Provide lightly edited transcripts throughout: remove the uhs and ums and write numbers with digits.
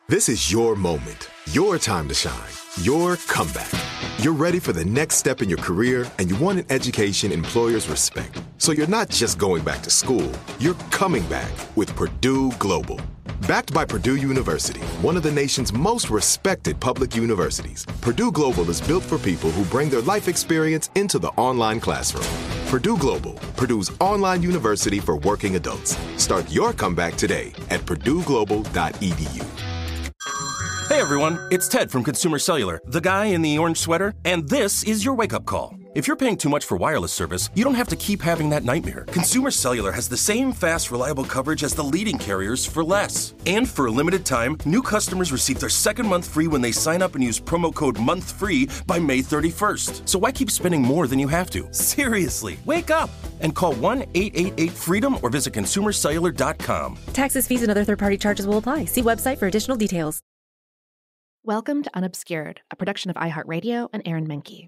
This is your moment, your time to shine, your comeback. You're ready for the next step in your career, and you want an education employers respect. So you're not just going back to school, you're coming back with Purdue Global. Backed by Purdue University, one of the nation's most respected public universities, Purdue Global is built for people who bring their life experience into the online classroom. Purdue Global, Purdue's online university for working adults. Start your comeback today at purdueglobal.edu. Hey everyone, it's Ted from Consumer Cellular, the guy in the orange sweater, and this is your wake-up call. If you're paying too much for wireless service, you don't have to keep having that nightmare. Consumer Cellular has the same fast, reliable coverage as the leading carriers for less. And for a limited time, new customers receive their second month free when they sign up and use promo code MONTHFREE by May 31st. So why keep spending more than you have to? Seriously, wake up and call 1-888-FREEDOM or visit consumercellular.com. Taxes, fees, and other third-party charges will apply. See website for additional details. Welcome to Unobscured, a production of iHeartRadio and Aaron Menke.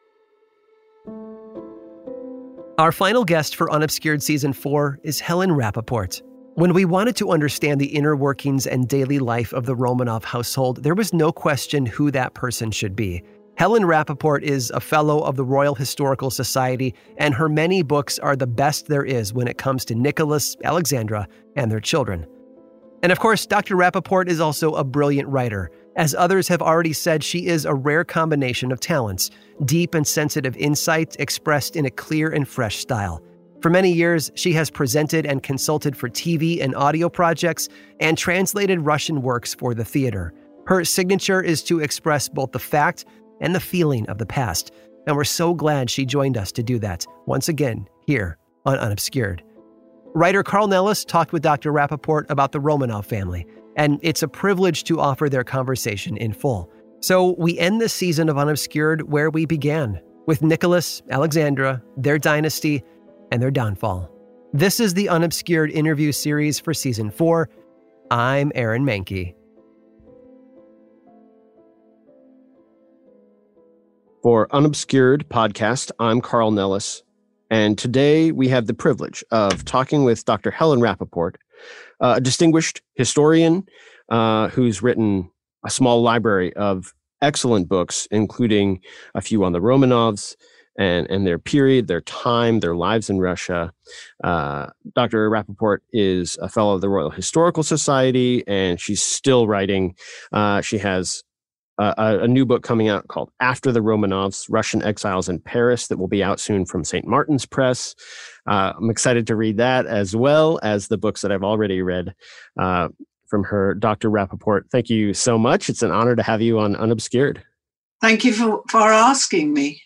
Our final guest for Unobscured Season 4 is Helen Rappaport. When we wanted to understand the inner workings and daily life of the Romanov household, there was no question who that person should be. Helen Rappaport is a fellow of the Royal Historical Society, and her many books are the best there is when it comes to Nicholas, Alexandra, and their children. And of course, Dr. Rappaport is also a brilliant writer. As others have already said, she is a rare combination of talents, deep and sensitive insight expressed in a clear and fresh style. For many years, she has presented and consulted for TV and audio projects and translated Russian works for the theater. Her signature is to express both the fact and the feeling of the past, and we're so glad she joined us to do that, once again, here on Unobscured. Writer Carl Nellis talked with Dr. Rappaport about the Romanov family, and it's a privilege to offer their conversation in full. So we end this season of Unobscured where we began, with Nicholas, Alexandra, their dynasty, and their downfall. This is the Unobscured interview series for Season 4. I'm Aaron Menke. For Unobscured podcast, I'm Carl Nellis. And today we have the privilege of talking with Dr. Helen Rappaport, a distinguished historian who's written a small library of excellent books, including a few on the Romanovs and their period, their time, their lives in Russia. Dr. Rappaport is a fellow of the Royal Historical Society, and she's still writing. She has a new book coming out called After the Romanovs, Russian Exiles in Paris, that will be out soon from St. Martin's Press. I'm excited to read that, as well as the books that I've already read from her. Dr. Rappaport, thank you so much. It's an honor to have you on Unobscured. Thank you for asking me.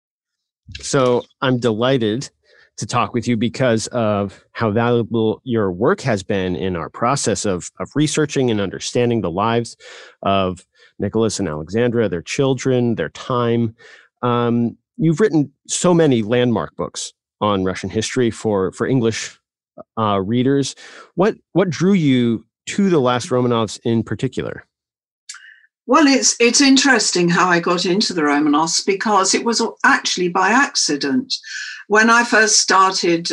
So I'm delighted to talk with you because of how valuable your work has been in our process of researching and understanding the lives of Nicholas and Alexandra, their children, their time. You've written so many landmark books on Russian history for English readers. What drew you to the last Romanovs in particular? Well, it's interesting how I got into the Romanovs, because it was actually by accident. When I first started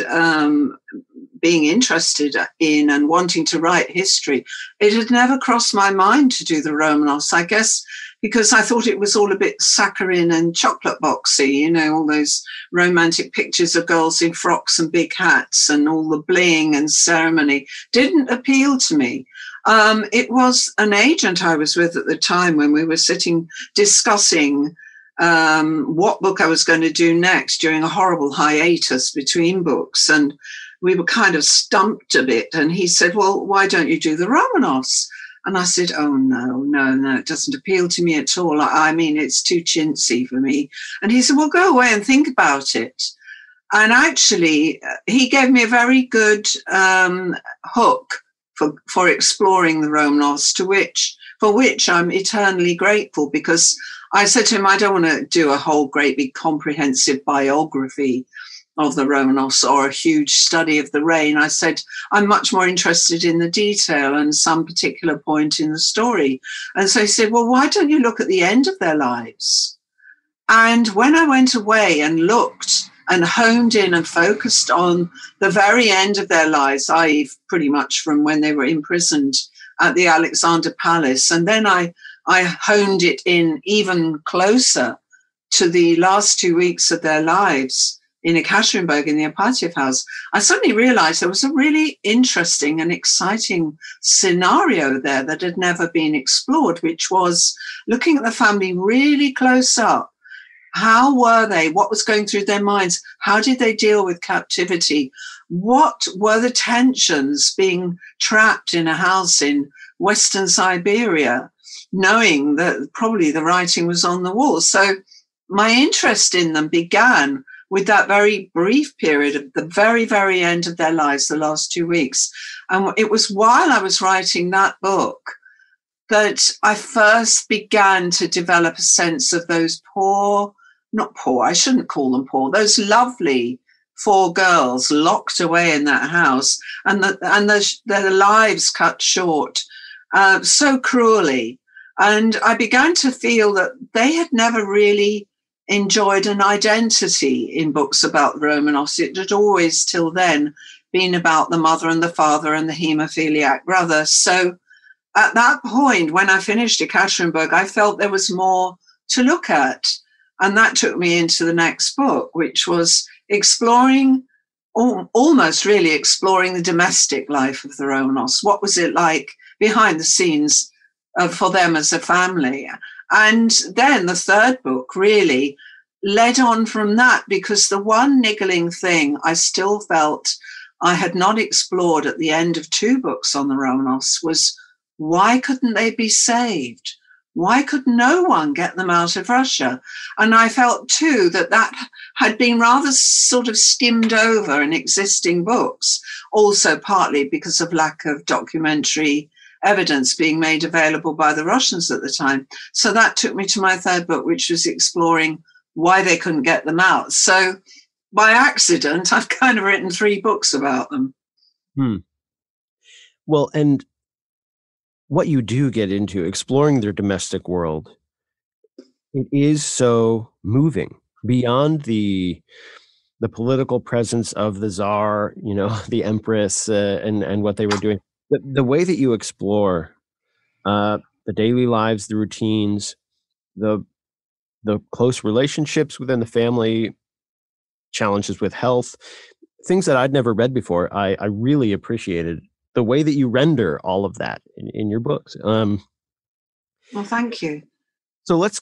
being interested in and wanting to write history, it had never crossed my mind to do the Romanovs, I guess, because I thought it was all a bit saccharine and chocolate boxy, all those romantic pictures of girls in frocks and big hats and all the bling and ceremony didn't appeal to me. It was an agent I was with at the time when we were sitting discussing what book I was going to do next during a horrible hiatus between books. And we were kind of stumped a bit. And he said, well, why don't you do the Romanovs? And I said, oh, no, it doesn't appeal to me at all. I mean, it's too chintzy for me. And he said, well, go away and think about it. And actually, he gave me a very good hook for exploring the Romanovs, for which I'm eternally grateful, because I said to him, I don't want to do a whole great big comprehensive biography of the Romanovs or a huge study of the reign. I said, I'm much more interested in the detail and some particular point in the story. And so he said, well, why don't you look at the end of their lives? And when I went away and looked and honed in and focused on the very end of their lives, i.e. pretty much from when they were imprisoned at the Alexander Palace. And then I honed it in even closer to the last 2 weeks of their lives in Ekaterinburg in the Apatiev house. I suddenly realized there was a really interesting and exciting scenario there that had never been explored, which was looking at the family really close up. How were they? What was going through their minds? How did they deal with captivity? What were the tensions being trapped in a house in Western Siberia, knowing that probably the writing was on the wall? So my interest in them began with that very brief period of the very, very end of their lives, the last 2 weeks. And it was while I was writing that book that I first began to develop a sense of those not poor, I shouldn't call them poor, those lovely 4 girls locked away in that house and their lives cut short so cruelly. And I began to feel that they had never really enjoyed an identity in books about the Romanovs. It had always till then been about the mother and the father and the haemophiliac brother. So at that point, when I finished Ekaterinburg, I felt there was more to look at. And that took me into the next book, which was almost really exploring the domestic life of the Romanovs. What was it like behind the scenes for them as a family? And then the third book really led on from that, because the one niggling thing I still felt I had not explored at the end of 2 books on the Romanovs was, why couldn't they be saved? Why could no one get them out of Russia? And I felt too that had been rather sort of skimmed over in existing books, also partly because of lack of documentary evidence being made available by the Russians at the time. So that took me to my third book, which was exploring why they couldn't get them out. So by accident, I've kind of written 3 books about them. Well, and what you do get into, exploring their domestic world, it is so moving beyond the political presence of the Tsar, the Empress, and what they were doing. The way that you explore the daily lives, the routines, the close relationships within the family, challenges with health, things that I'd never read before, I really appreciated the way that you render all of that in your books. Well, thank you. So let's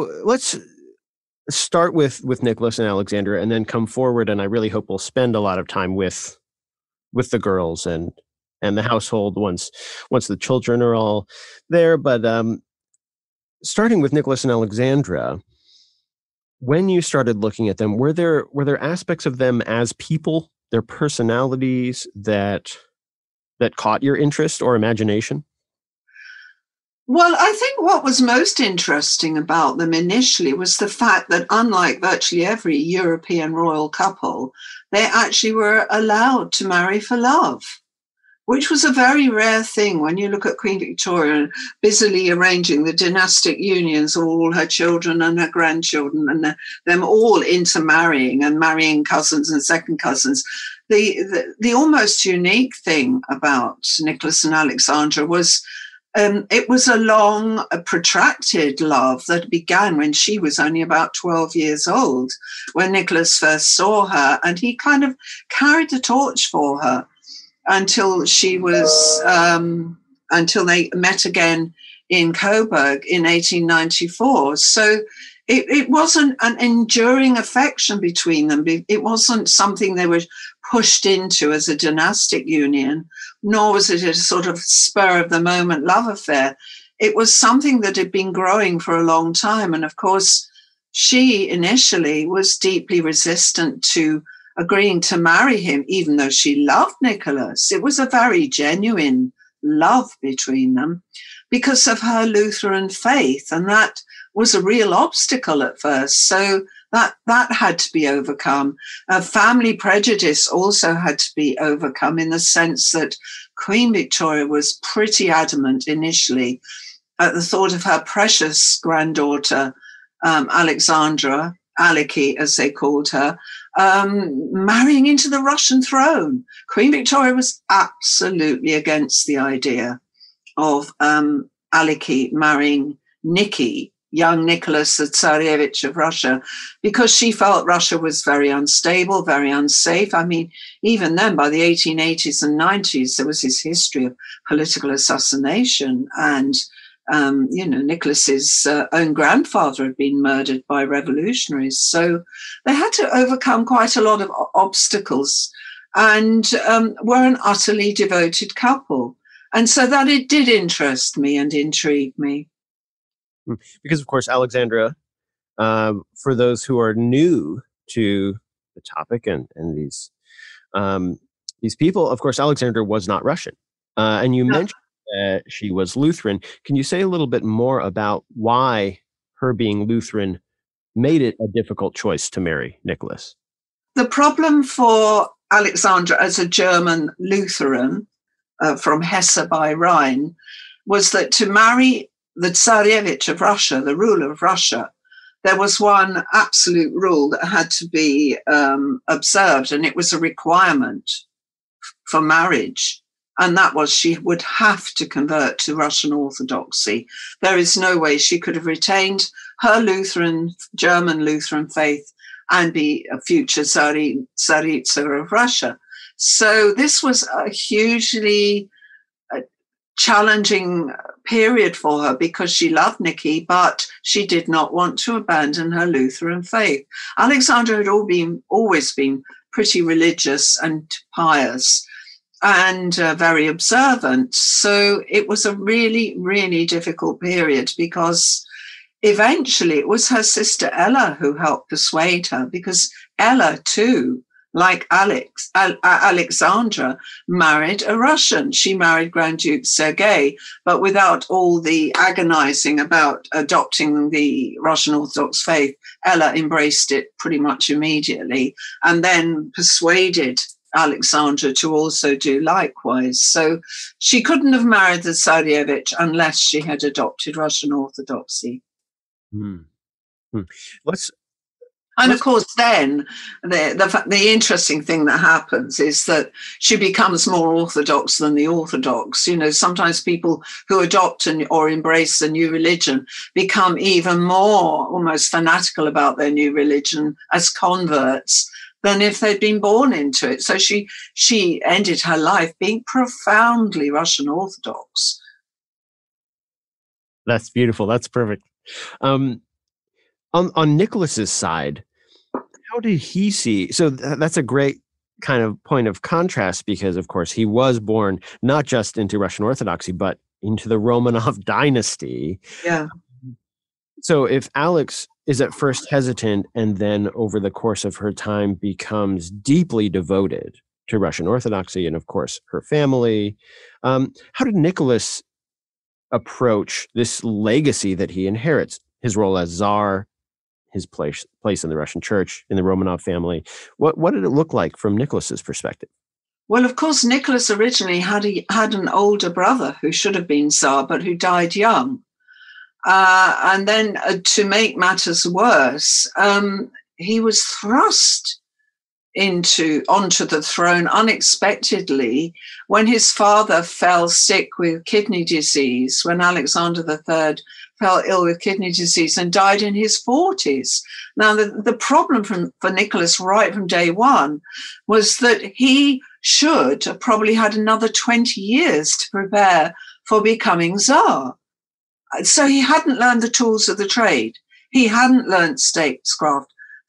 start with Nicholas and Alexandra, and then come forward. And I really hope we'll spend a lot of time with the girls and the household once the children are all there. But starting with Nicholas and Alexandra, when you started looking at them, were there aspects of them as people, their personalities that caught your interest or imagination? Well, I think what was most interesting about them initially was the fact that, unlike virtually every European royal couple, they actually were allowed to marry for love, which was a very rare thing when you look at Queen Victoria busily arranging the dynastic unions of all her children and her grandchildren, and them all intermarrying and marrying cousins and second cousins. The almost unique thing about Nicholas and Alexandra was it was a long, protracted love that began when she was only about 12 years old, when Nicholas first saw her, and he kind of carried the torch for her until they met again in Coburg in 1894. So it wasn't an enduring affection between them. It wasn't something they were pushed into as a dynastic union, nor was it a sort of spur of the moment love affair. It was something that had been growing for a long time. And of course, she initially was deeply resistant to agreeing to marry him, even though she loved Nicholas. It was a very genuine love between them because of her Lutheran faith. And that was a real obstacle at first. So that had to be overcome. Family prejudice also had to be overcome, in the sense that Queen Victoria was pretty adamant initially at the thought of her precious granddaughter, Alexandra, Aliki, as they called her, marrying into the Russian throne. Queen Victoria was absolutely against the idea. of Aliki marrying Nicky, young Nicholas, the Tsarevich of Russia, because she felt Russia was very unstable, very unsafe. I mean, even then, by the 1880s and 90s, there was this history of political assassination. And, Nicholas's own grandfather had been murdered by revolutionaries. So they had to overcome quite a lot of obstacles and were an utterly devoted couple. And so that it did interest me and intrigue me. Because, of course, Alexandra, for those who are new to the topic and these people, of course, Alexandra was not Russian. And you mentioned that she was Lutheran. Can you say a little bit more about why her being Lutheran made it a difficult choice to marry Nicholas? The problem for Alexandra as a German Lutheran from Hesse by Rhine was that to marry the Tsarevich of Russia, the ruler of Russia, there was one absolute rule that had to be observed, and it was a requirement for marriage. And that was she would have to convert to Russian Orthodoxy. There is no way she could have retained her German Lutheran faith and be a future Tsaritsa of Russia. So this was a hugely challenging period for her because she loved Nicky, but she did not want to abandon her Lutheran faith. Alexandra had always been pretty religious and pious and very observant. So it was a really, really difficult period because eventually it was her sister Ella who helped persuade her, because Ella too, like Alexandra, married a Russian. She married Grand Duke Sergei, but without all the agonizing about adopting the Russian Orthodox faith. Ella embraced it pretty much immediately and then persuaded Alexandra to also do likewise. So she couldn't have married the Tsarevich unless she had adopted Russian Orthodoxy. And of course, then the interesting thing that happens is that she becomes more orthodox than the Orthodox. You know, sometimes people who adopt or embrace a new religion become even more almost fanatical about their new religion as converts than if they'd been born into it. So she ended her life being profoundly Russian Orthodox. That's beautiful. That's perfect. On Nicholas's side, how did he see? So that's a great kind of point of contrast because, of course, he was born not just into Russian Orthodoxy, but into the Romanov dynasty. Yeah. So if Alex is at first hesitant and then over the course of her time becomes deeply devoted to Russian Orthodoxy and, of course, her family, how did Nicholas approach this legacy that he inherits? His role as Tsar, his place in the Russian church, in the Romanov family. What did it look like from Nicholas's perspective? Well, of course, Nicholas originally had an older brother who should have been Tsar, but who died young. And then to make matters worse, he was thrust onto the throne unexpectedly when his father fell sick with kidney disease, when Alexander III fell ill with kidney disease and died in his 40s. Now, the problem for Nicholas right from day one was that he should have probably had another 20 years to prepare for becoming Tsar. So he hadn't learned the tools of the trade. He hadn't learned statecraft.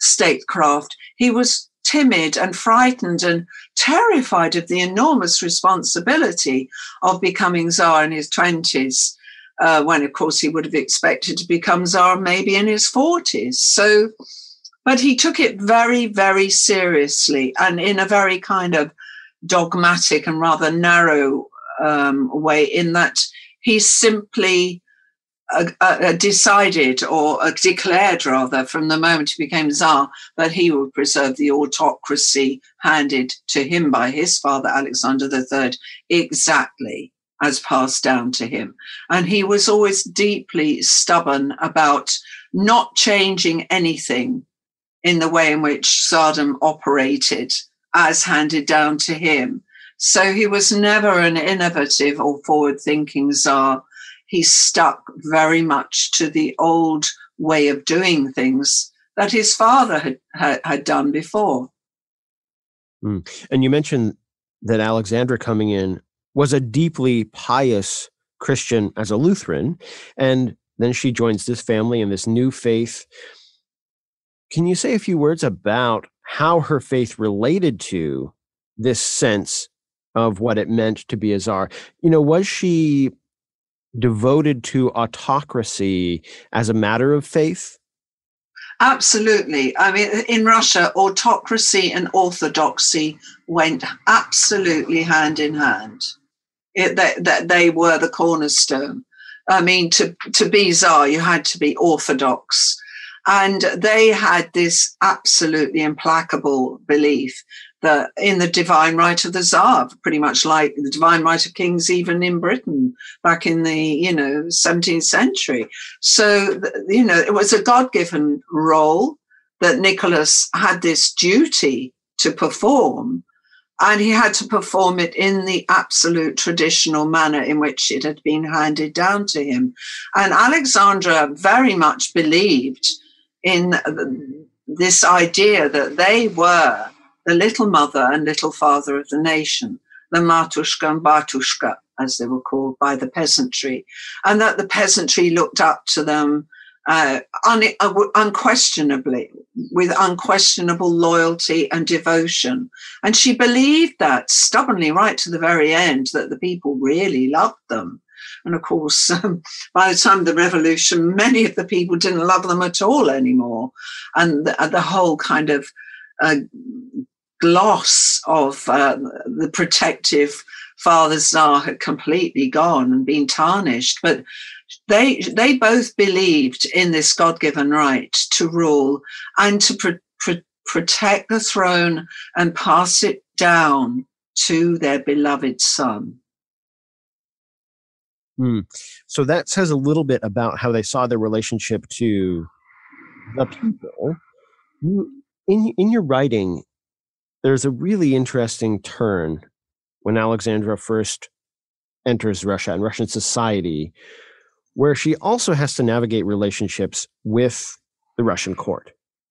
He was timid and frightened and terrified of the enormous responsibility of becoming Tsar in his 20s. When, of course, he would have expected to become Tsar maybe in his 40s. So, but he took it very, very seriously and in a very kind of dogmatic and rather narrow way, in that he simply decided or declared, rather, from the moment he became Tsar, that he would preserve the autocracy handed to him by his father, Alexander III, exactly as passed down to him. And he was always deeply stubborn about not changing anything in the way in which Tsardom operated as handed down to him. So he was never an innovative or forward-thinking Tsar. He stuck very much to the old way of doing things that his father had done before. And you mentioned that Alexandra coming in was a deeply pious Christian as a Lutheran, and then she joins this family and this new faith. Can you say a few words about how her faith related to this sense of what it meant to be a czar? Was she devoted to autocracy as a matter of faith? Absolutely. I mean, in Russia, autocracy and orthodoxy went absolutely hand in hand. They were the cornerstone. I mean, to be Tsar, you had to be orthodox. And they had this absolutely implacable belief that in the divine right of the Tsar, pretty much like the divine right of kings, even in Britain back in the 17th century. So it was a God-given role that Nicholas had this duty to perform, and he had to perform it in the absolute traditional manner in which it had been handed down to him. And Alexandra very much believed in this idea that they were the little mother and little father of the nation, the Matushka and Batushka, as they were called by the peasantry, and that the peasantry looked up to them unquestionably, with unquestionable loyalty and devotion. And she believed that stubbornly right to the very end, that the people really loved them. And of course, by the time of the revolution, many of the people didn't love them at all anymore. And the whole kind of gloss of the protective Father Tsar had completely gone and been tarnished. But they both believed in this God-given right to rule and to protect the throne and pass it down to their beloved son. So that says a little bit about how they saw their relationship to the people. In your writing, there's a really interesting turn when Alexandra first enters Russia and Russian society, where she also has to navigate relationships with the Russian court.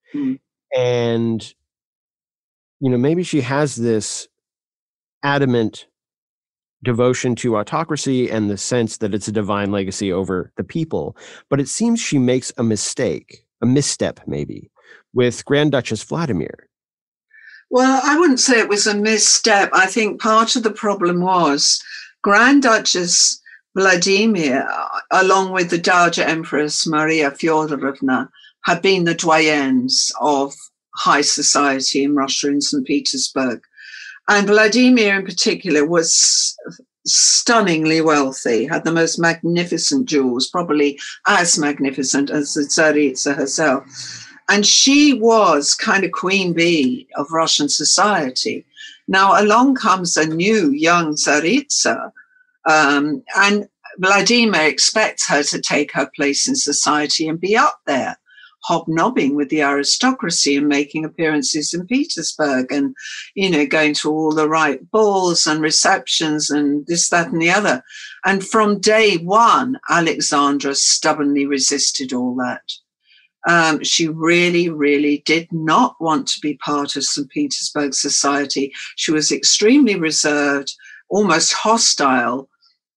And, maybe she has this adamant devotion to autocracy and the sense that it's a divine legacy over the people. But it seems she makes a misstep maybe, with Grand Duchess Vladimir. Well, I wouldn't say it was a misstep. I think part of the problem was Grand Duchess Vladimir, along with the Dowager Empress Maria Fyodorovna, had been the doyens of high society in Russia, in St. Petersburg. And Vladimir in particular was stunningly wealthy, had the most magnificent jewels, probably as magnificent as the Tsaritsa herself. And she was kind of queen bee of Russian society. Now along comes a new young Tsaritsa, and Vladimir expects her to take her place in society and be up there, hobnobbing with the aristocracy and making appearances in Petersburg and, going to all the right balls and receptions and this, that, and the other. And from day one, Alexandra stubbornly resisted all that. She really, really did not want to be part of St. Petersburg society. She was extremely reserved, almost hostile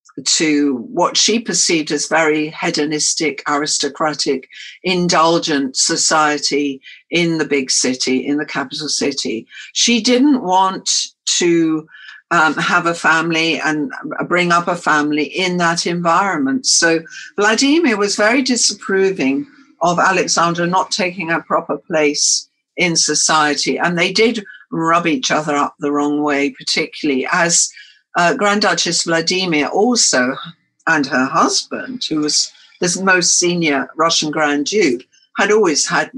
to what she perceived as very hedonistic, aristocratic, indulgent society in the big city, in the capital city. She didn't want to have a family and bring up a family in that environment. So Vladimir was very disapproving of Alexandra not taking her proper place in society. And they did rub each other up the wrong way, particularly as Grand Duchess Vladimir also, and her husband, who was the most senior Russian Grand Duke, had always had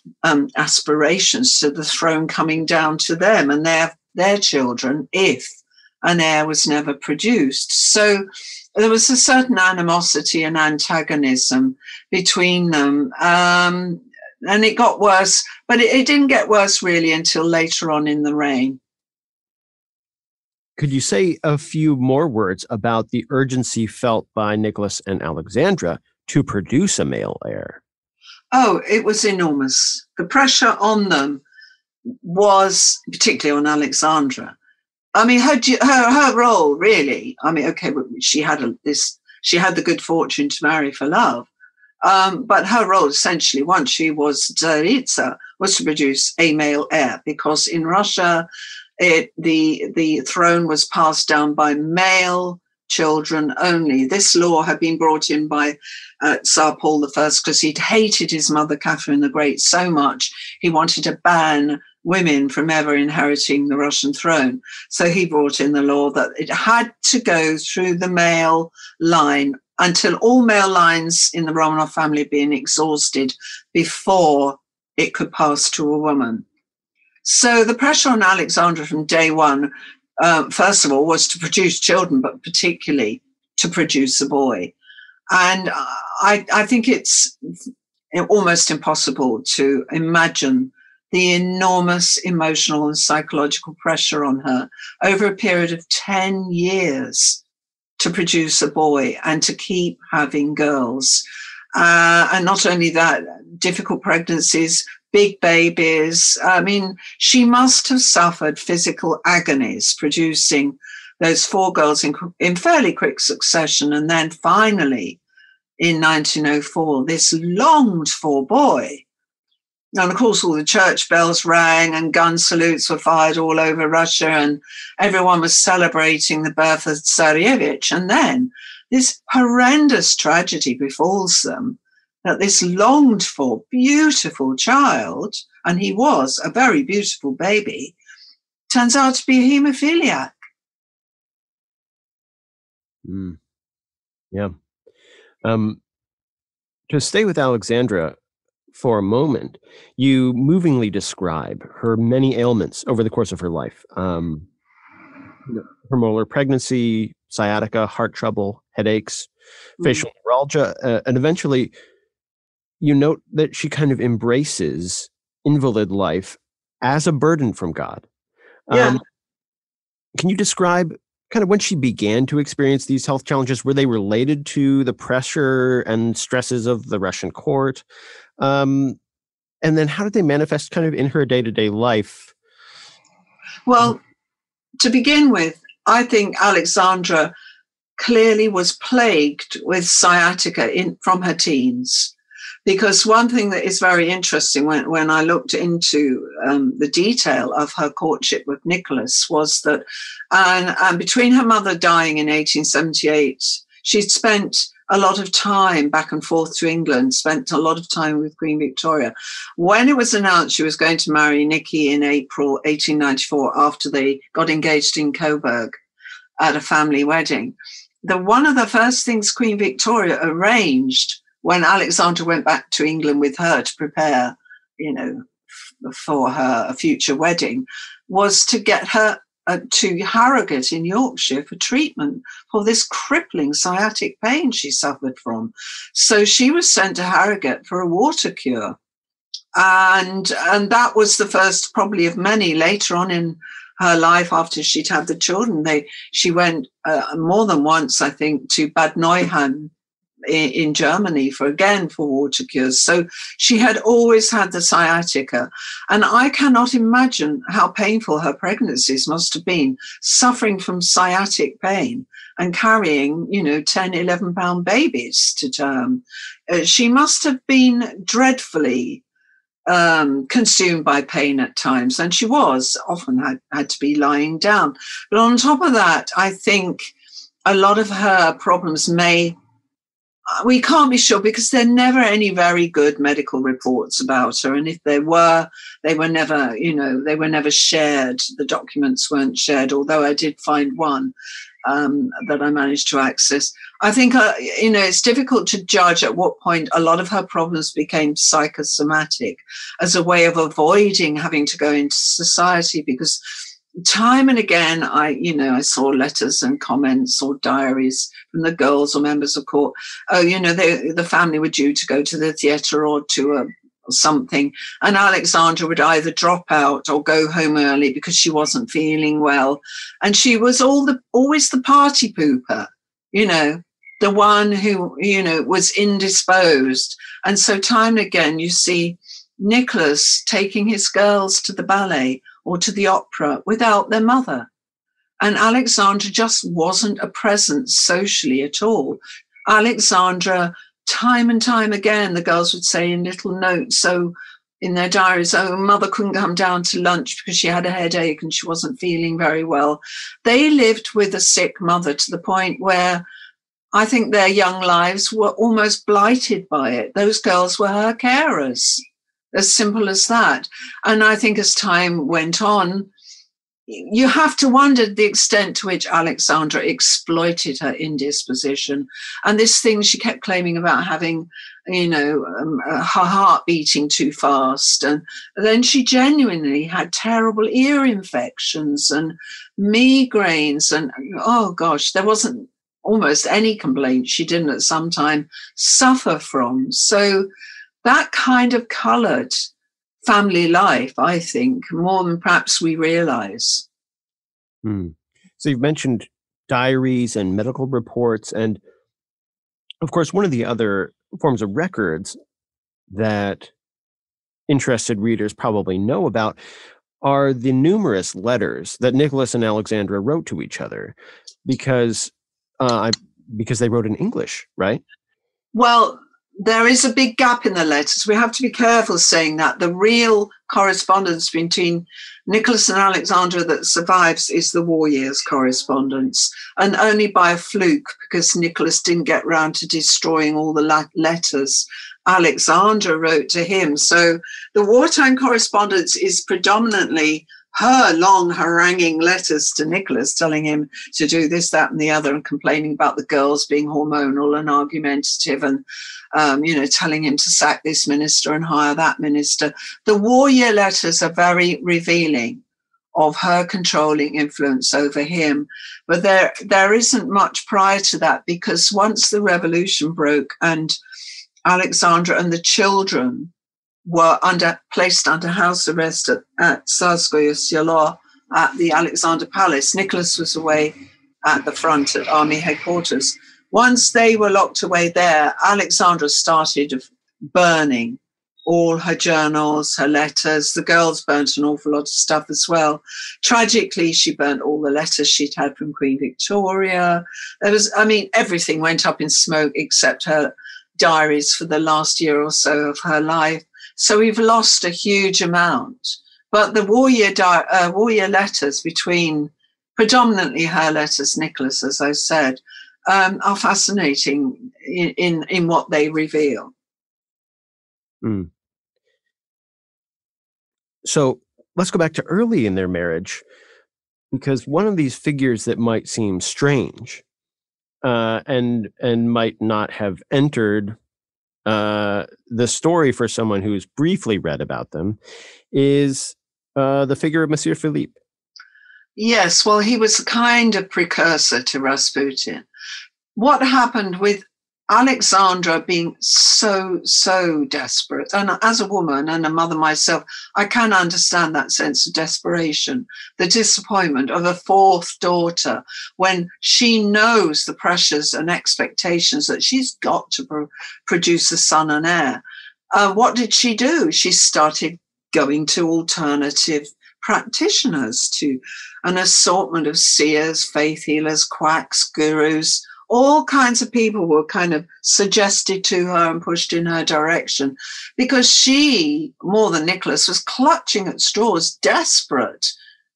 aspirations to the throne coming down to them and their children, if an heir was never produced. So there was a certain animosity and antagonism between them. And it got worse, but it didn't get worse really until later on in the reign. Could you say a few more words about the urgency felt by Nicholas and Alexandra to produce a male heir? Oh, it was enormous. The pressure on them was, particularly on Alexandra. I mean, her role really. I mean, okay, she had the good fortune to marry for love, but her role essentially, once she was Tsaritsa, was to produce a male heir, because in Russia, the throne was passed down by male children only. This law had been brought in by Tsar Paul I because he'd hated his mother Catherine the Great so much he wanted to ban women from ever inheriting the Russian throne. So he brought in the law that it had to go through the male line until all male lines in the Romanov family had been exhausted before it could pass to a woman. So the pressure on Alexandra from day one, first of all, was to produce children, but particularly to produce a boy. And I think it's almost impossible to imagine the enormous emotional and psychological pressure on her over a period of 10 years to produce a boy and to keep having girls. And not only that, difficult pregnancies, big babies. I mean, she must have suffered physical agonies producing those 4 girls in fairly quick succession. And then finally, in 1904, this longed for boy. And of course, all the church bells rang and gun salutes were fired all over Russia, and everyone was celebrating the birth of Tsarevich. And then this horrendous tragedy befalls them, that this longed for beautiful child, and he was a very beautiful baby, turns out to be a hemophiliac. Yeah. To stay with Alexandra for a moment, you movingly describe her many ailments over the course of her life. Hormonal pregnancy, sciatica, heart trouble, headaches, facial neuralgia, and eventually you note that she kind of embraces invalid life as a burden from God. Yeah. Can you describe kind of when she began to experience these health challenges? Were they related to the pressure and stresses of the Russian court? And then how did they manifest kind of in her day-to-day life? Well, to begin with, I think Alexandra clearly was plagued with sciatica from her teens. Because one thing that is very interesting when I looked into the detail of her courtship with Nicholas was that and between her mother dying in 1878, she'd spent a lot of time back and forth to England, spent a lot of time with Queen Victoria. When it was announced she was going to marry Nicky in April 1894, after they got engaged in Coburg at a family wedding, one of the first things Queen Victoria arranged when Alexandra went back to England with her to prepare, for her future wedding, was to get her to Harrogate in Yorkshire for treatment for this crippling sciatic pain she suffered from. So she was sent to Harrogate for a water cure. And that was the first probably of many later on in her life after she'd had the children. She went more than once, I think, to Bad Neuheim in Germany for water cures. So she had always had the sciatica. And I cannot imagine how painful her pregnancies must have been, suffering from sciatic pain and carrying, 10, 11 pound babies to term. She must have been dreadfully consumed by pain at times. And she was often had to be lying down. But on top of that, I think a lot of her problems we can't be sure because there are never any very good medical reports about her. And if there were, they were never shared. The documents weren't shared, although I did find one that I managed to access. I think, it's difficult to judge at what point a lot of her problems became psychosomatic as a way of avoiding having to go into society, because time and again, I saw letters and comments or diaries from the girls or members of court. The family were due to go to the theatre or to a something, and Alexandra would either drop out or go home early because she wasn't feeling well. And she was always the party pooper, the one who, was indisposed. And so time and again, you see Nicholas taking his girls to the ballet or to the opera without their mother. And Alexandra just wasn't a presence socially at all. Alexandra, time and time again, the girls would say in little notes, so in their diaries, oh, mother couldn't come down to lunch because she had a headache and she wasn't feeling very well. They lived with a sick mother to the point where I think their young lives were almost blighted by it. Those girls were her carers, as simple as that. And I think as time went on, you have to wonder the extent to which Alexandra exploited her indisposition. And this thing she kept claiming about having, her heart beating too fast. And then she genuinely had terrible ear infections and migraines. And, oh gosh, there wasn't almost any complaint she didn't at some time suffer from. So that kind of coloured family life, I think, more than perhaps we realize. So you've mentioned diaries and medical reports. And of course, one of the other forms of records that interested readers probably know about are the numerous letters that Nicholas and Alexandra wrote to each other, because they wrote in English, right? Well, there is a big gap in the letters. We have to be careful saying that. The real correspondence between Nicholas and Alexandra that survives is the war years correspondence, and only by a fluke, because Nicholas didn't get round to destroying all the letters Alexandra wrote to him. So the wartime correspondence is predominantly her long haranguing letters to Nicholas telling him to do this, that, and the other, and complaining about the girls being hormonal and argumentative and, telling him to sack this minister and hire that minister. The war year letters are very revealing of her controlling influence over him. But there isn't much prior to that, because once the revolution broke and Alexandra and the children were placed under house arrest at Tsarskoye Selo at the Alexander Palace, Nicholas was away at the front at army headquarters. Once they were locked away there, Alexandra started burning all her journals, her letters. The girls burnt an awful lot of stuff as well. Tragically, she burnt all the letters she'd had from Queen Victoria. Everything went up in smoke except her diaries for the last year or so of her life. So we've lost a huge amount. But the war year letters between predominantly her letters, Nicholas, as I said, are fascinating in what they reveal. So let's go back to early in their marriage, because one of these figures that might seem strange and might not have entered the story for someone who's briefly read about them is the figure of Monsieur Philippe. Yes, well, he was a kind of precursor to Rasputin. What happened with Alexandra being so desperate, and as a woman and a mother myself, I can understand that sense of desperation, the disappointment of a fourth daughter when she knows the pressures and expectations that she's got to produce a son and heir. What did she do? She started going to alternative practitioners, to an assortment of seers, faith healers, quacks, gurus. All kinds of people were kind of suggested to her and pushed in her direction, because she, more than Nicholas, was clutching at straws, desperate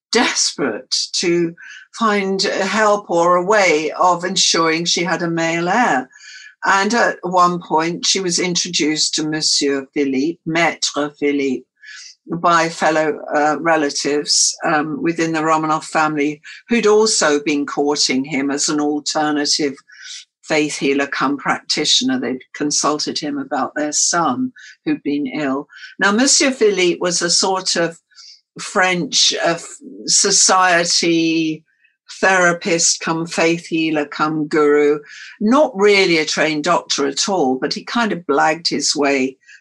to find help or a way of ensuring she had a male heir. And at one point, she was introduced to Monsieur Philippe, Maître Philippe, by fellow relatives within the Romanov family who'd also been courting him as an alternative faith healer come practitioner. They'd consulted him about their son who'd been ill. Now, Monsieur Philippe was a sort of French society therapist come faith healer come guru, not really a trained doctor at all, but he kind of blagged his way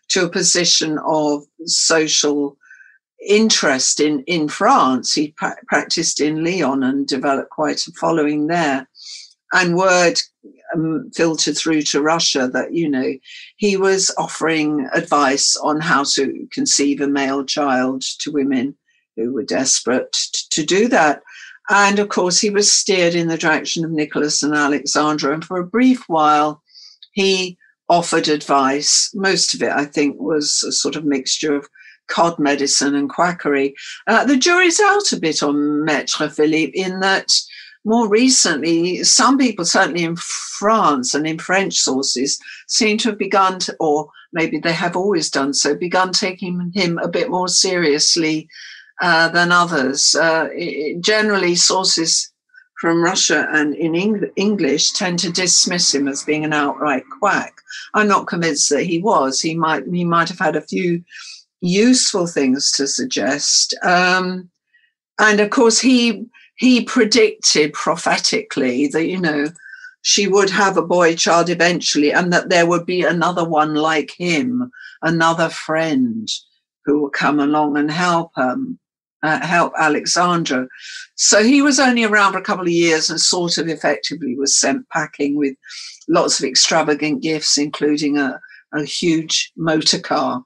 to a position of social interest in France. He practiced in Lyon and developed quite a following there. And word filtered through to Russia that, he was offering advice on how to conceive a male child to women who were desperate to do that. And of course, he was steered in the direction of Nicholas and Alexandra. And for a brief while, he offered advice. Most of it, I think, was a sort of mixture of cod medicine and quackery. The jury's out a bit on Maître Philippe in that more recently, some people, certainly in France and in French sources, seem to have begun to, or maybe they have always done so, begun taking him a bit more seriously than others. Generally, sources from Russia and in English tend to dismiss him as being an outright quack. I'm not convinced that he was. He might have had a few useful things to suggest. And of course, he predicted prophetically that, she would have a boy child eventually and that there would be another one like him, another friend who would come along and help Alexandra. So he was only around for a couple of years and sort of effectively was sent packing with lots of extravagant gifts, including a huge motor car.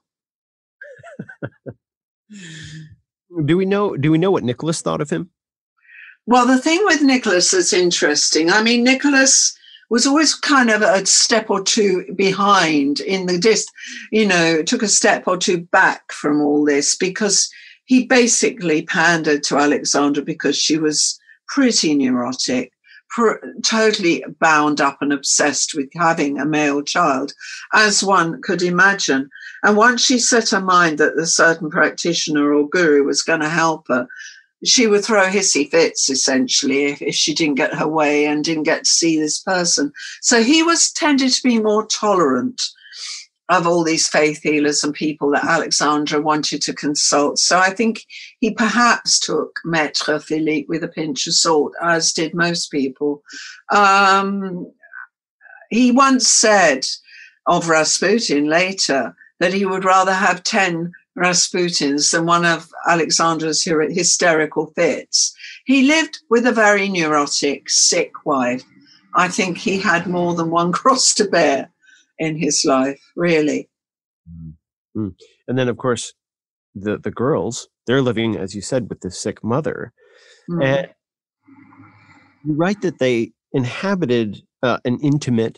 Do we know what Nicholas thought of him? Well, the thing with Nicholas is interesting. I mean, Nicholas was always kind of a step or two behind in the took a step or two back from all this because he basically pandered to Alexandra because she was pretty neurotic, totally bound up and obsessed with having a male child, as one could imagine. And once she set her mind that the certain practitioner or guru was going to help her, she would throw hissy fits, essentially, if she didn't get her way and didn't get to see this person. So he tended to be more tolerant of all these faith healers and people that Alexandra wanted to consult. So I think he perhaps took Maître Philippe with a pinch of salt, as did most people. He once said of Rasputin later that he would rather have 10 Rasputins than one of Alexandra's hysterical fits. He lived with a very neurotic, sick wife. I think he had more than one cross to bear in his life, really. Mm-hmm. And then, of course, the girls, they're living, as you said, with this sick mother. Mm-hmm. And you write that they inhabited an intimate,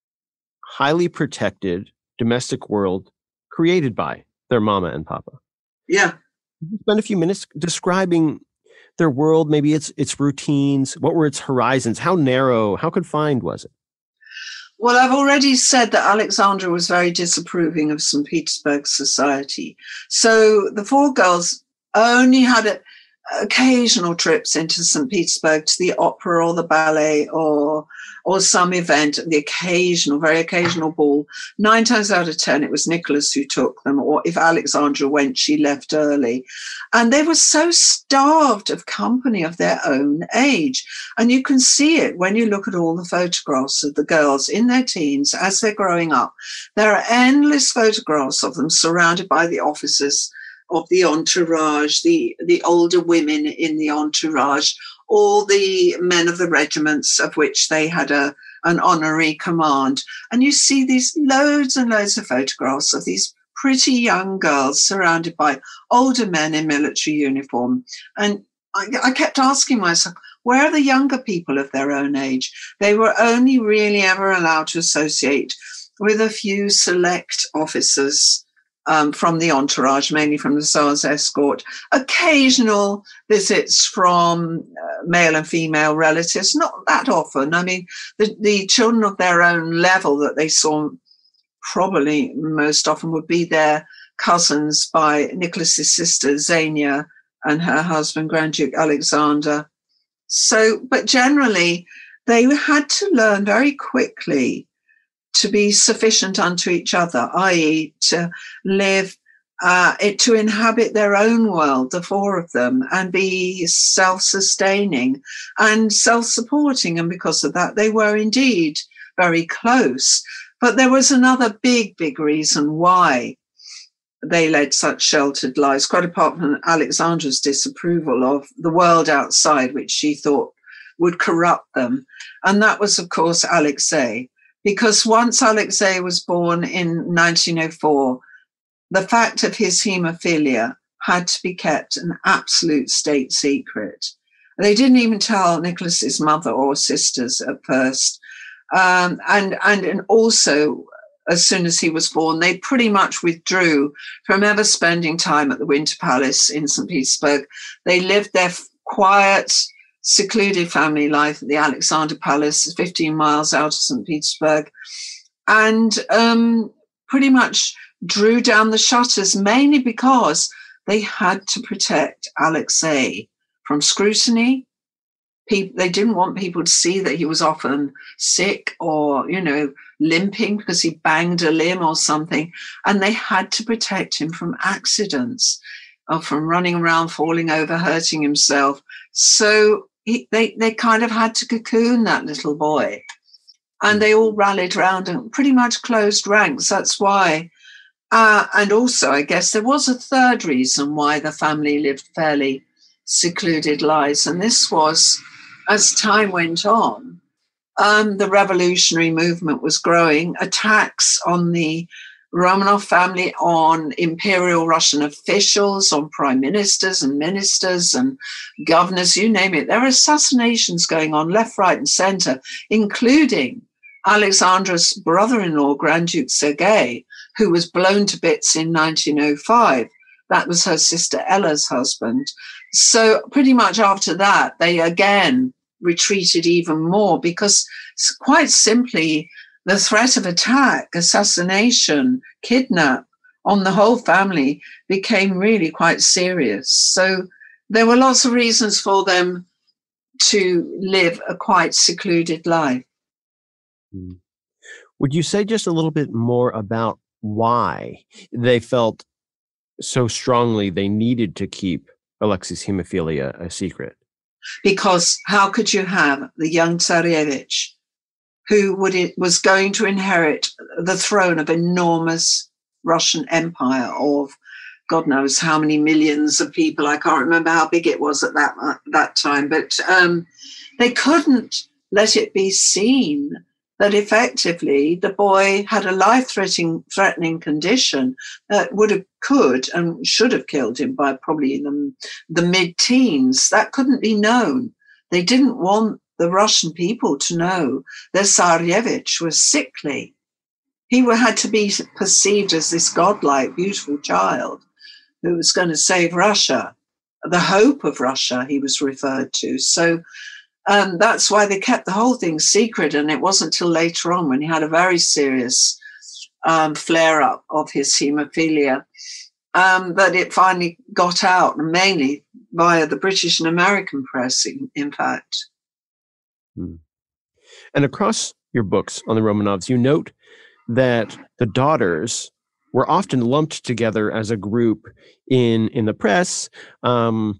highly protected domestic world created by their mama and papa. Yeah. Spend a few minutes describing their world, maybe its routines. What were its horizons? How narrow, how confined was it? Well, I've already said that Alexandra was very disapproving of St. Petersburg society. So the four girls only had occasional trips into St. Petersburg to the opera or the ballet or some event, very occasional ball. 9 times out of 10, it was Nicholas who took them, or if Alexandra went, she left early. And they were so starved of company of their own age. And you can see it when you look at all the photographs of the girls in their teens as they're growing up. There are endless photographs of them surrounded by the officers of the entourage, the older women in the entourage, all the men of the regiments of which they had an honorary command. And you see these loads and loads of photographs of these pretty young girls surrounded by older men in military uniform. And I kept asking myself, where are the younger people of their own age? They were only really ever allowed to associate with a few select officers from the entourage, mainly from the Tsar's escort, occasional visits from male and female relatives, not that often. I mean, the children of their own level that they saw probably most often would be their cousins by Nicholas's sister, Xenia, and her husband, Grand Duke Alexander. So, but generally, they had to learn very quickly to be sufficient unto each other, i.e. to live, to inhabit their own world, the four of them, and be self-sustaining and self-supporting. And because of that, they were indeed very close. But there was another big, big reason why they led such sheltered lives, quite apart from Alexandra's disapproval of the world outside, which she thought would corrupt them. And that was, of course, Alexei. Because once Alexei was born in 1904, the fact of his haemophilia had to be kept an absolute state secret. They didn't even tell Nicholas's mother or sisters at first. And also, as soon as he was born, they pretty much withdrew from ever spending time at the Winter Palace in St. Petersburg. They lived their quiet, secluded family life at the Alexander Palace, 15 miles out of St. Petersburg, and pretty much drew down the shutters, mainly because they had to protect Alexei from scrutiny. They didn't want people to see that he was often sick or, limping because he banged a limb or something. And they had to protect him from accidents, or from running around, falling over, hurting himself. So they kind of had to cocoon that little boy. And they all rallied around and pretty much closed ranks. That's why. And also, I guess there was a third reason why the family lived fairly secluded lives. And this was, as time went on, the revolutionary movement was growing. Attacks on the Romanov family, on imperial Russian officials, on prime ministers and ministers and governors, you name it. There were assassinations going on left, right, and center, including Alexandra's brother-in-law, Grand Duke Sergei, who was blown to bits in 1905. That was her sister Ella's husband. So pretty much after that, they again retreated even more because, quite simply, the threat of attack, assassination, kidnap on the whole family became really quite serious. So there were lots of reasons for them to live a quite secluded life. Would you say just a little bit more about why they felt so strongly they needed to keep Alexei's haemophilia a secret? Because how could you have the young Tsarevich, who was going to inherit the throne of enormous Russian empire of God knows how many millions of people. I can't remember how big it was at that time, but they couldn't let it be seen that effectively the boy had a life-threatening condition that could and should have killed him by probably in the mid-teens. That couldn't be known. They didn't want the Russian people to know that Tsarevich was sickly. He had to be perceived as this godlike, beautiful child who was going to save Russia, the hope of Russia, he was referred to. So that's why they kept the whole thing secret. And it wasn't till later on, when he had a very serious flare-up of his haemophilia, that it finally got out, mainly via the British and American press, in fact. And across your books on the Romanovs, you note that the daughters were often lumped together as a group in the press. The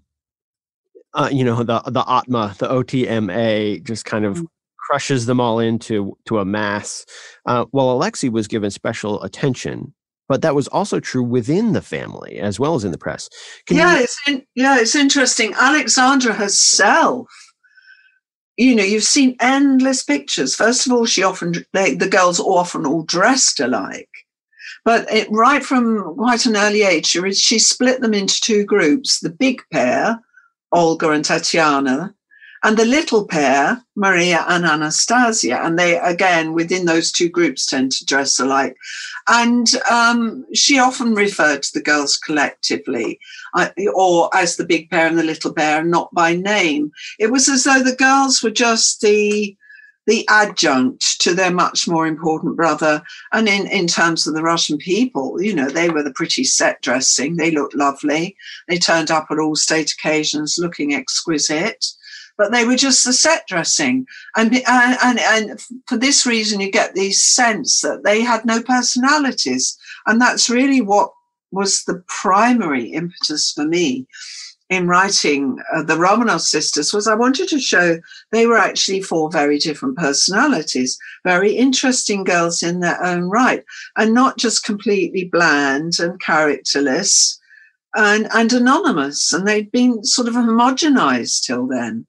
Atma, the OTMA, just kind of crushes them all into a mass. While Alexei was given special attention, but that was also true within the family as well as in the press. It's interesting. Alexandra herself, you've seen endless pictures. First of all, the girls often all dressed alike. But right from quite an early age, she split them into two groups, the big pair, Olga and Tatiana, and the little pair, Maria and Anastasia. And they, again, within those two groups, tend to dress alike. And she often referred to the girls collectively, or as the big pair and the little pair, not by name. It was as though the girls were just the adjunct to their much more important brother. And in terms of the Russian people, they were the pretty set dressing. They looked lovely. They turned up at all state occasions looking exquisite, but they were just the set dressing. And for this reason, you get the sense that they had no personalities. And that's really what was the primary impetus for me in writing the Romanov sisters was I wanted to show they were actually 4 very different personalities, very interesting girls in their own right, and not just completely bland and characterless and anonymous. And they'd been sort of homogenized till then.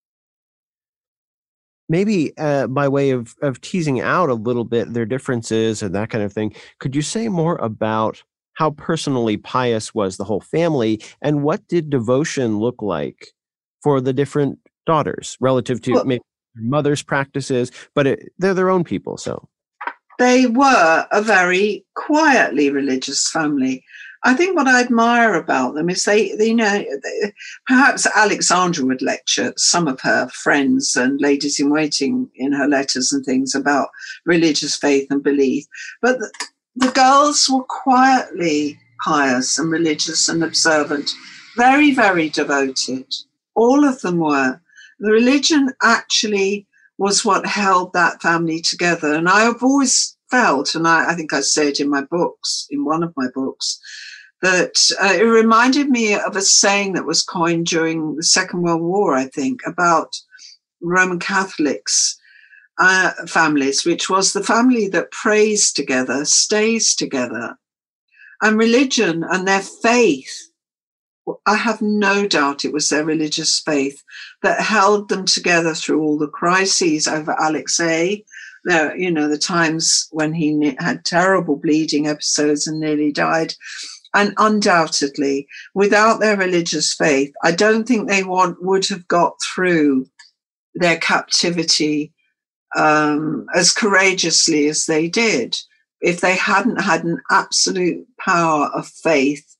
Maybe by way of teasing out a little bit their differences and that kind of thing, could you say more about how personally pious was the whole family, and what did devotion look like for the different daughters relative to maybe their mother's practices, but they're their own people, so. They were a very quietly religious family. I think what I admire about them is perhaps Alexandra would lecture some of her friends and ladies in waiting in her letters and things about religious faith and belief, but the girls were quietly pious and religious and observant, very, very devoted. All of them were. The religion actually was what held that family together. And I've always felt, and I think I said in one of my books, that it reminded me of a saying that was coined during the Second World War, I think, about Roman Catholics families, which was the family that prays together, stays together. And religion and their faith, I have no doubt it was their religious faith that held them together through all the crises over Alexei, the times when he had terrible bleeding episodes and nearly died. And undoubtedly, without their religious faith, I don't think they would have got through their captivity as courageously as they did if they hadn't had an absolute power of faith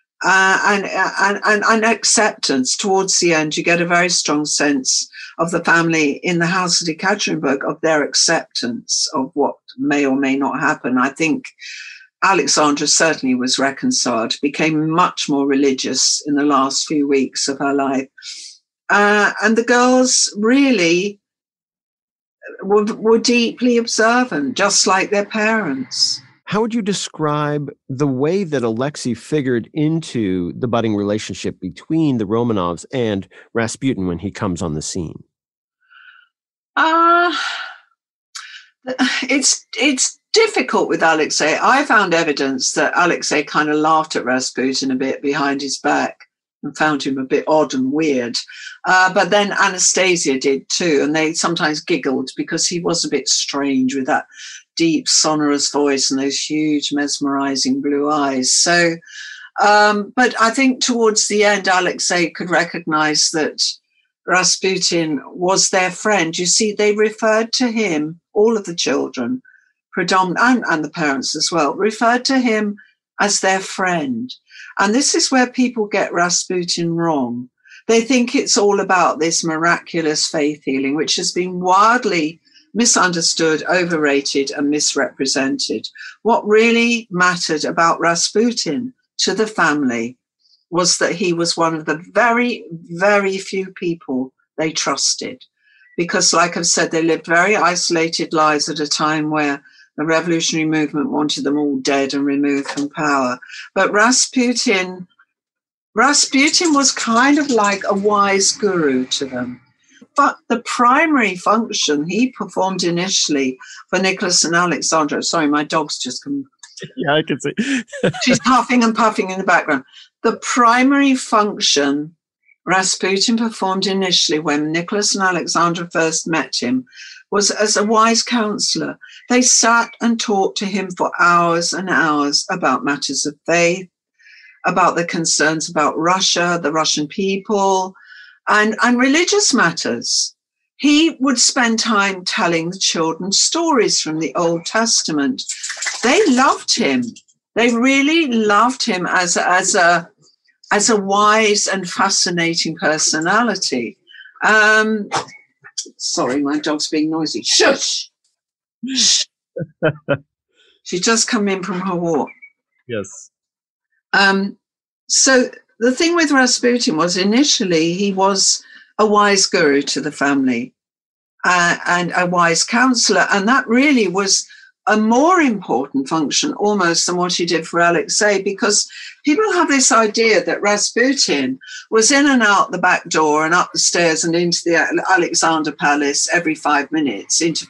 and acceptance. Towards the end, you get a very strong sense of the family in the house of Ekaterinburg, of their acceptance of what may or may not happen. I think Alexandra certainly was reconciled, became much more religious in the last few weeks of her life. And the girls really were deeply observant, just like their parents. How would you describe the way that Alexei figured into the budding relationship between the Romanovs and Rasputin when he comes on the scene? It's difficult with Alexei. I found evidence that Alexei kind of laughed at Rasputin a bit behind his back and found him a bit odd and weird. But then Anastasia did too, and they sometimes giggled because he was a bit strange with that deep, sonorous voice and those huge, mesmerizing blue eyes. So, but I think towards the end, Alexei could recognize that Rasputin was their friend. You see, they referred to him, all of the children, and the parents as well, referred to him as their friend. And this is where people get Rasputin wrong. They think it's all about this miraculous faith healing, which has been wildly misunderstood, overrated, and misrepresented. What really mattered about Rasputin to the family was that he was one of the very, very few people they trusted. Because, like I've said, they lived very isolated lives at a time where the revolutionary movement wanted them all dead and removed from power. But Rasputin was kind of like a wise guru to them. But the primary function he performed initially for Nicholas and Alexandra, sorry, my dog's just come. Yeah, I can see. She's huffing and puffing in the background. The primary function Rasputin performed initially when Nicholas and Alexandra first met him was as a wise counselor. They sat and talked to him for hours and hours about matters of faith, about the concerns about Russia, the Russian people, and religious matters. He would spend time telling the children stories from the Old Testament. They loved him. They really loved him as a wise and fascinating personality. Sorry, my dog's being noisy. Shush! Shh. She's just come in from her walk. Yes. So the thing with Rasputin was initially he was a wise guru to the family and a wise counselor. And that really was a more important function almost than what he did for Alexei, because people have this idea that Rasputin was in and out the back door and up the stairs and into the Alexander Palace every 5 minutes, into,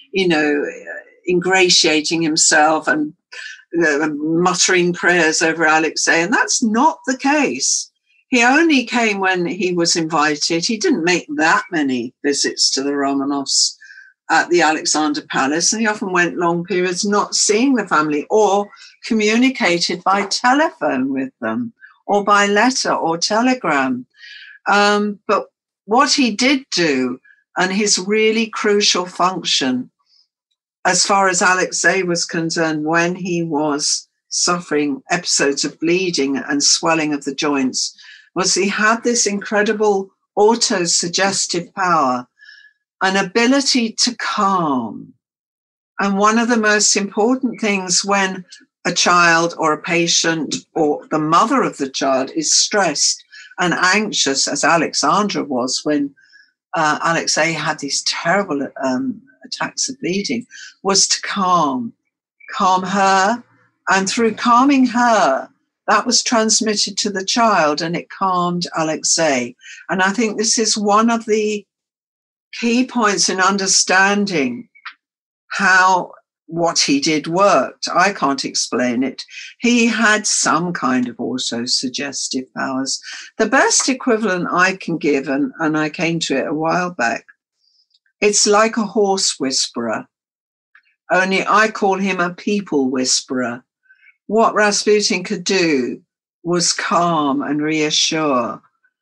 ingratiating himself and muttering prayers over Alexei. And that's not the case. He only came when he was invited. He didn't make that many visits to the Romanovs at the Alexander Palace, and he often went long periods not seeing the family or communicated by telephone with them or by letter or telegram. But what he did do, and his really crucial function, as far as Alexei was concerned, when he was suffering episodes of bleeding and swelling of the joints, was he had this incredible auto-suggestive power, an ability to calm. And one of the most important things when a child or a patient or the mother of the child is stressed and anxious, as Alexandra was when Alexei had these terrible attacks of bleeding, was to calm her. And through calming her, that was transmitted to the child and it calmed Alexei. And I think this is one of the key points in understanding how what he did worked. I can't explain it. He had some kind of also suggestive powers. The best equivalent I can give, and I came to it a while back, it's like a horse whisperer, only I call him a people whisperer. What Rasputin could do was calm and reassure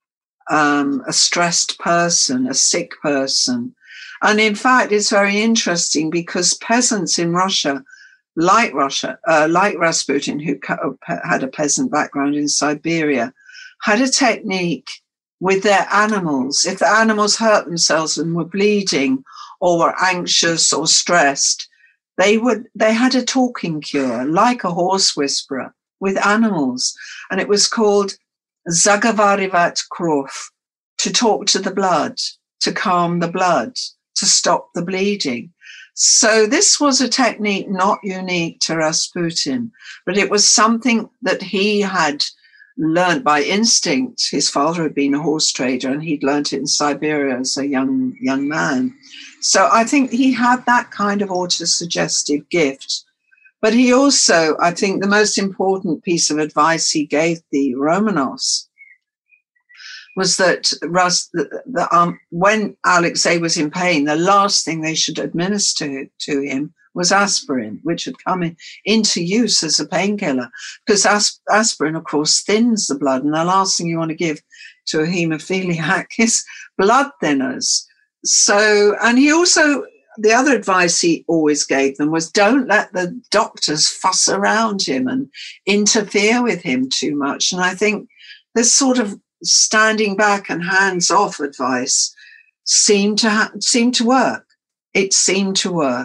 a stressed person, a sick person. And in fact, it's very interesting because peasants in Russia, like Rasputin, who had a peasant background in Siberia, had a technique with their animals. If the animals hurt themselves and were bleeding or were anxious or stressed, they had a talking cure, like a horse whisperer, with animals. And it was called Zagavarivat Krov, to talk to the blood, to calm the blood, to stop the bleeding. So this was a technique not unique to Rasputin, but it was something that he had learned by instinct. His father had been a horse trader and he'd learned it in Siberia as a young man. So I think he had that kind of autosuggestive gift. But he also, I think the most important piece of advice he gave the Romanovs was that when Alexei was in pain, the last thing they should administer to him was aspirin, which had come into use as a painkiller, because aspirin, of course, thins the blood, and the last thing you want to give to a haemophiliac is blood thinners. So, and he also, the other advice he always gave them was don't let the doctors fuss around him and interfere with him too much. And I think this sort of standing back and hands-off advice seemed to work. It seemed to work.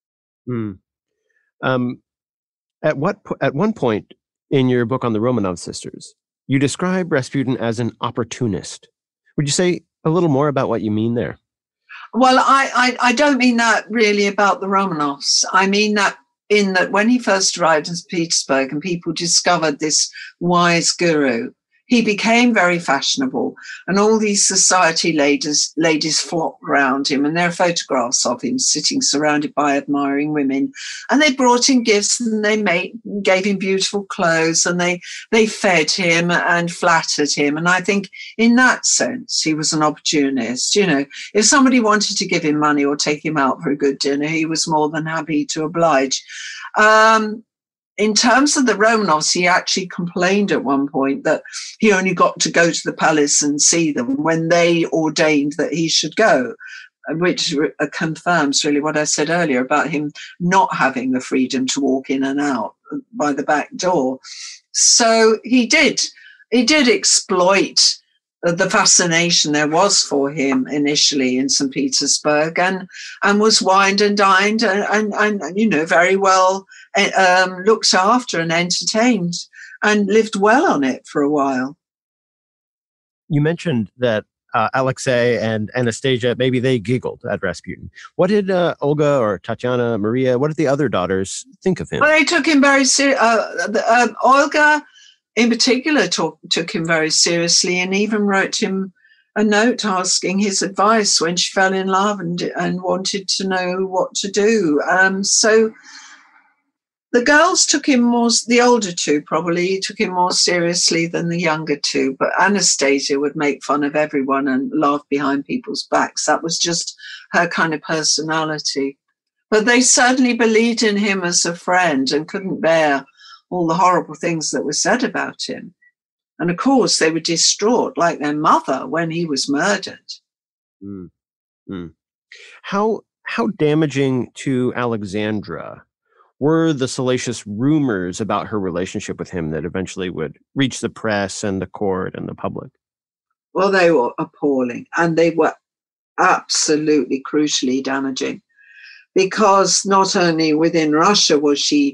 At one point in your book on the Romanov sisters, you describe Rasputin as an opportunist. Would you say a little more about what you mean there? Well, I don't mean that really about the Romanovs. I mean that in that when he first arrived in Petersburg and people discovered this wise guru, he became very fashionable, and all these society ladies flocked around him, and there are photographs of him sitting surrounded by admiring women. And they brought him gifts, and they gave him beautiful clothes, and they fed him and flattered him. And I think in that sense, he was an opportunist. You know, if somebody wanted to give him money or take him out for a good dinner, he was more than happy to oblige. In terms of the Romanovs, he actually complained at one point that he only got to go to the palace and see them when they ordained that he should go, which confirms really what I said earlier about him not having the freedom to walk in and out by the back door. So he did exploit the fascination there was for him initially in St. Petersburg, and was wined and dined and you know, very well looked after and entertained, and lived well on it for a while. You mentioned that Alexei and Anastasia, maybe they giggled at Rasputin. What did Olga or Tatiana, Maria, what did the other daughters think of him? Well, they took him very seriously. Olga, in particular, took him very seriously and even wrote him a note asking his advice when she fell in love and wanted to know what to do. So the girls took him the older two probably took him more seriously than the younger two, but Anastasia would make fun of everyone and laugh behind people's backs. That was just her kind of personality. But they certainly believed in him as a friend and couldn't bear all the horrible things that were said about him. And of course, they were distraught, like their mother, when he was murdered. How damaging to Alexandra were the salacious rumors about her relationship with him that eventually would reach the press and the court and the public? Well, they were appalling, and they were absolutely crucially damaging, because not only within Russia was she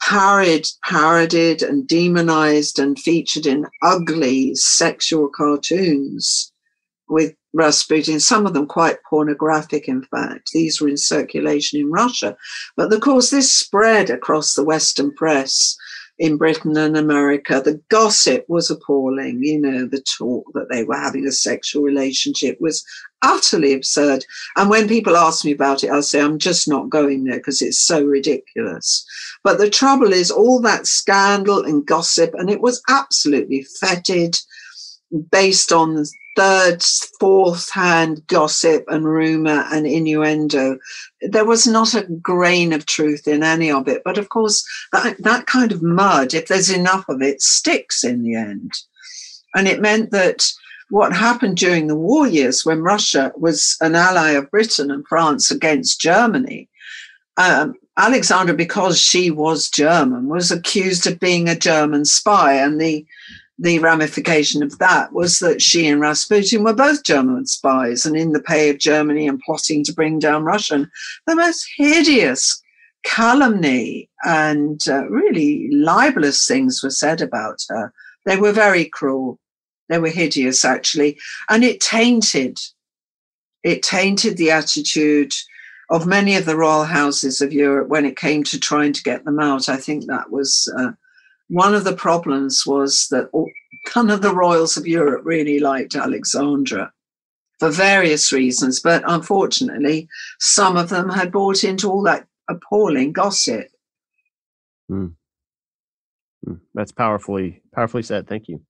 parodied and demonized and featured in ugly sexual cartoons with Rasputin, some of them quite pornographic, in fact. These were in circulation in Russia. But of course, this spread across the Western press in Britain and America. The gossip was appalling. The talk that they were having a sexual relationship was utterly absurd. And when people ask me about it, I'll say, I'm just not going there because it's so ridiculous. But the trouble is all that scandal and gossip, and it was absolutely fetid, based on third, fourth-hand gossip and rumor and innuendo. There was not a grain of truth in any of it. But of course, that kind of mud, if there's enough of it, sticks in the end. And it meant that what happened during the war years, when Russia was an ally of Britain and France against Germany, Alexandra, because she was German, was accused of being a German spy. And the ramification of that was that she and Rasputin were both German spies and in the pay of Germany and plotting to bring down Russia. And the most hideous calumny and really libelous things were said about her. They were very cruel. They were hideous, actually. And it tainted the attitude of many of the royal houses of Europe when it came to trying to get them out. I think that was one of the problems, was that none of the royals of Europe really liked Alexandra for various reasons. But unfortunately, some of them had bought into all that appalling gossip. That's powerfully said. Thank you.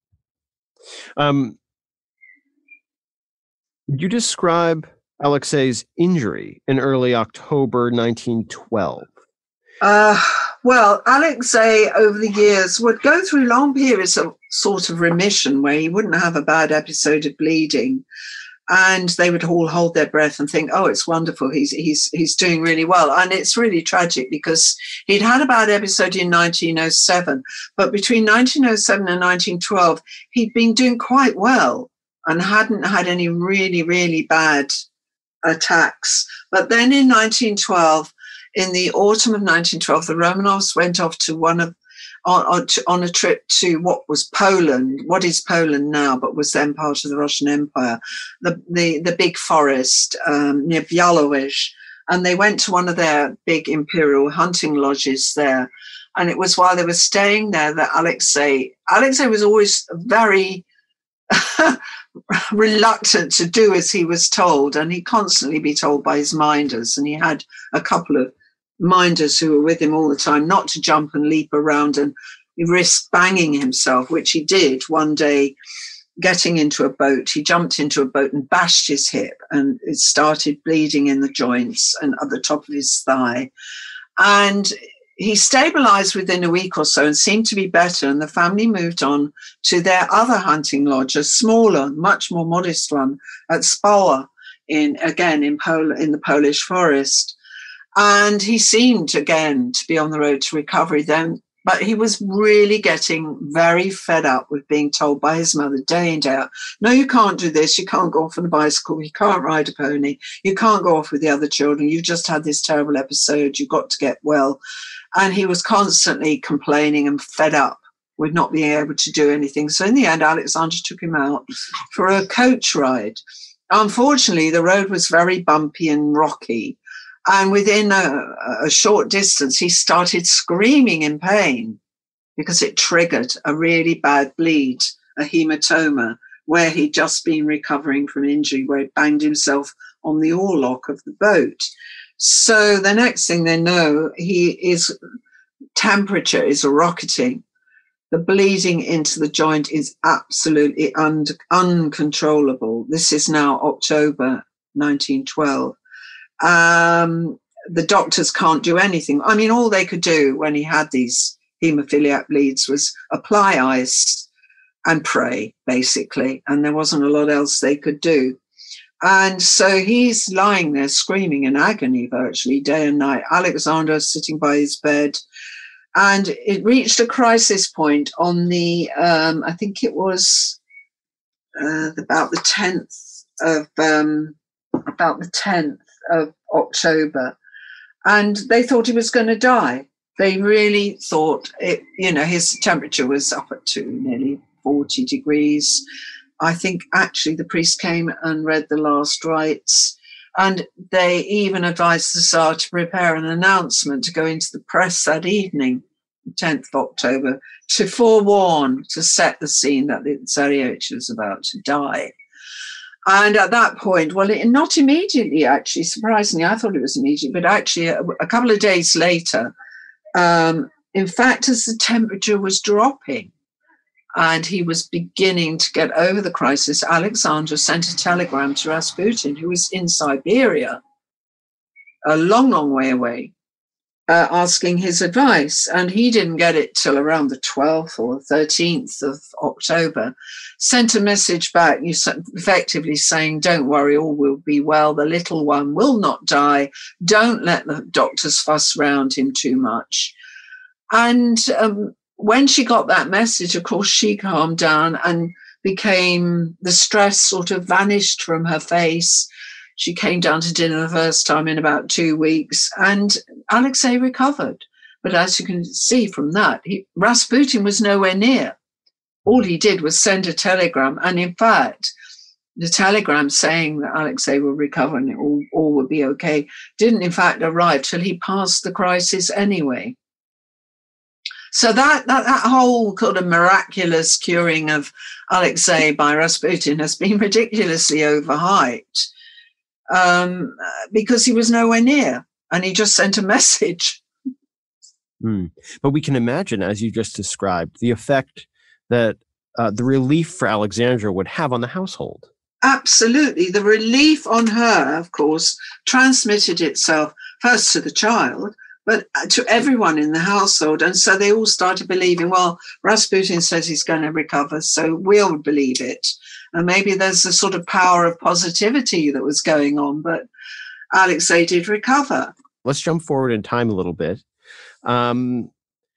You describe Alexei's injury in early October 1912. Well, Alexei over the years would go through long periods of sort of remission where he wouldn't have a bad episode of bleeding, and they would all hold their breath and think, oh, it's wonderful, he's doing really well. And it's really tragic because he'd had a bad episode in 1907, but between 1907 and 1912, he'd been doing quite well and hadn't had any really, really bad attacks. But then in 1912, in the autumn of 1912, the Romanovs went off to on a trip to what was Poland, what is Poland now, but was then part of the Russian Empire, the big forest near Białowież. And they went to one of their big imperial hunting lodges there. And it was while they were staying there that Alexei was always very reluctant to do as he was told, and he'd constantly be told by his minders, and he had a couple of minders who were with him all the time not to jump and leap around and risk banging himself, which he did one day. Getting into a boat, he jumped into a boat and bashed his hip, and it started bleeding in the joints and at the top of his thigh. And he stabilized within a week or so and seemed to be better, and the family moved on to their other hunting lodge, a smaller, much more modest one at Spawa, in the Polish forest. And he seemed again to be on the road to recovery then, but he was really getting very fed up with being told by his mother day in, day out, no, you can't do this, you can't go off on a bicycle, you can't ride a pony, you can't go off with the other children, you just had this terrible episode, you've got to get well. And he was constantly complaining and fed up with not being able to do anything. So in the end, Alexandra took him out for a coach ride. Unfortunately, the road was very bumpy and rocky. And within a short distance, he started screaming in pain because it triggered a really bad bleed, a hematoma, where he'd just been recovering from injury, where he banged himself on the oarlock of the boat. So the next thing they know, his temperature is rocketing. The bleeding into the joint is absolutely uncontrollable. This is now October 1912. The doctors can't do anything. I mean, all they could do when he had these hemophiliac bleeds was apply ice and pray, basically. And there wasn't a lot else they could do. And so he's lying there screaming in agony virtually day and night. Alexandra sitting by his bed. And it reached a crisis point on the, I think it was about the 10th of October. And they thought he was going to die. They really thought it, his temperature was up to nearly 40 degrees. I think actually the priest came and read the last rites. And they even advised the Tsar to prepare an announcement to go into the press that evening, 10th of October, to forewarn, to set the scene that the Tsarevich was about to die. And at that point, well, not immediately, actually, surprisingly, I thought it was immediate, but actually a couple of days later, in fact, as the temperature was dropping and he was beginning to get over the crisis, Alexandra sent a telegram to Rasputin, who was in Siberia, a long, long way away, asking his advice. And he didn't get it till around the 12th or 13th of October, sent a message back effectively saying, don't worry, all will be well. The little one will not die. Don't let the doctors fuss around him too much. And when she got that message, of course, she calmed down and the stress sort of vanished from her face. She came down to dinner the first time in about 2 weeks, and Alexei recovered. But as you can see from that, Rasputin was nowhere near. All he did was send a telegram. And in fact, the telegram saying that Alexei will recover and all will be okay didn't in fact arrive till he passed the crisis anyway. So that whole kind of miraculous curing of Alexei by Rasputin has been ridiculously overhyped. Because he was nowhere near and he just sent a message. But we can imagine, as you just described, the effect that the relief for Alexandra would have on the household. Absolutely. The relief on her, of course, transmitted itself first to the child, but to everyone in the household. And so they all started believing, well, Rasputin says he's going to recover, so we'll believe it. And maybe there's a sort of power of positivity that was going on, but Alexei did recover. Let's jump forward in time a little bit. Of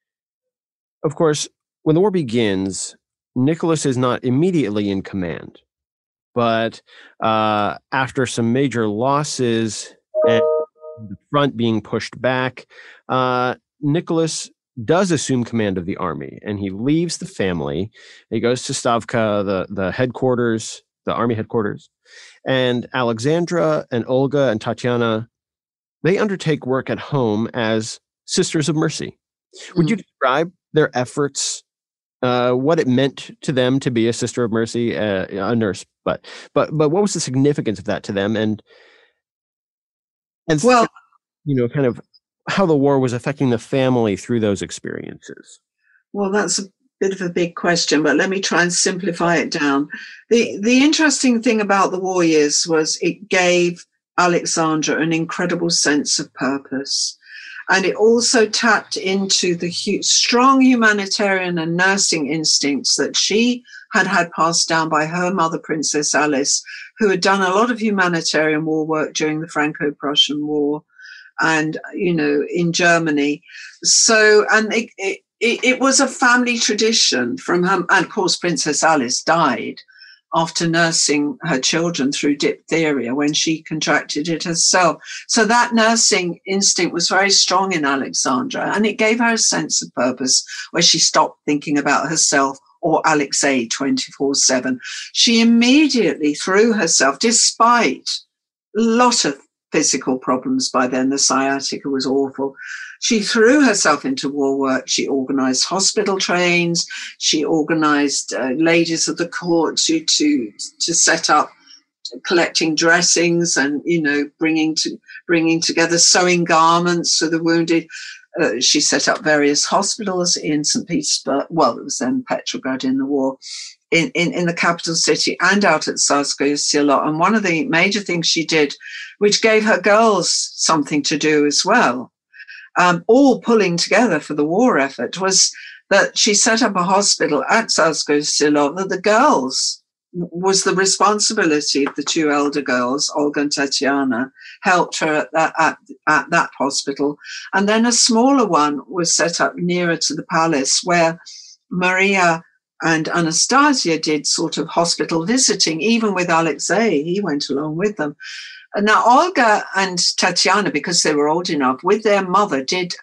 course, when the war begins, Nicholas is not immediately in command. But after some major losses and the front being pushed back, Nicholas does assume command of the army, and he leaves the family. He goes to Stavka, the headquarters, the army headquarters, and Alexandra and Olga and Tatiana, they undertake work at home as Sisters of Mercy. Would you describe their efforts, what it meant to them to be a Sister of Mercy, a nurse, but what was the significance of that to them, and well, kind of how the war was affecting the family through those experiences? Well, that's a bit of a big question, but let me try and simplify it down. The interesting thing about the war years was it gave Alexandra an incredible sense of purpose. And it also tapped into the strong humanitarian and nursing instincts that she had passed down by her mother, Princess Alice, who had done a lot of humanitarian war work during the Franco-Prussian War and, in Germany. So, and it was a family tradition from her. And of course, Princess Alice died after nursing her children through diphtheria when she contracted it herself. So that nursing instinct was very strong in Alexandra, and it gave her a sense of purpose where she stopped thinking about herself or Alexei 24/7. She immediately threw herself, despite a lot of physical problems by then, the sciatica was awful. She threw herself into war work. She organized hospital trains. She organized ladies of the court to set up collecting dressings and, bringing together sewing garments for the wounded. She set up various hospitals in St. Petersburg. Well, it was then Petrograd in the war, in the capital city and out at Tsarskoye Selo. And one of the major things she did, which gave her girls something to do as well, all pulling together for the war effort, was that she set up a hospital at Tsarskoye Selo that the girls was the responsibility of the two elder girls, Olga and Tatiana, helped her at that hospital. And then a smaller one was set up nearer to the palace where Maria and Anastasia did sort of hospital visiting, even with Alexei. He went along with them. And now Olga and Tatiana, because they were old enough, with their mother, did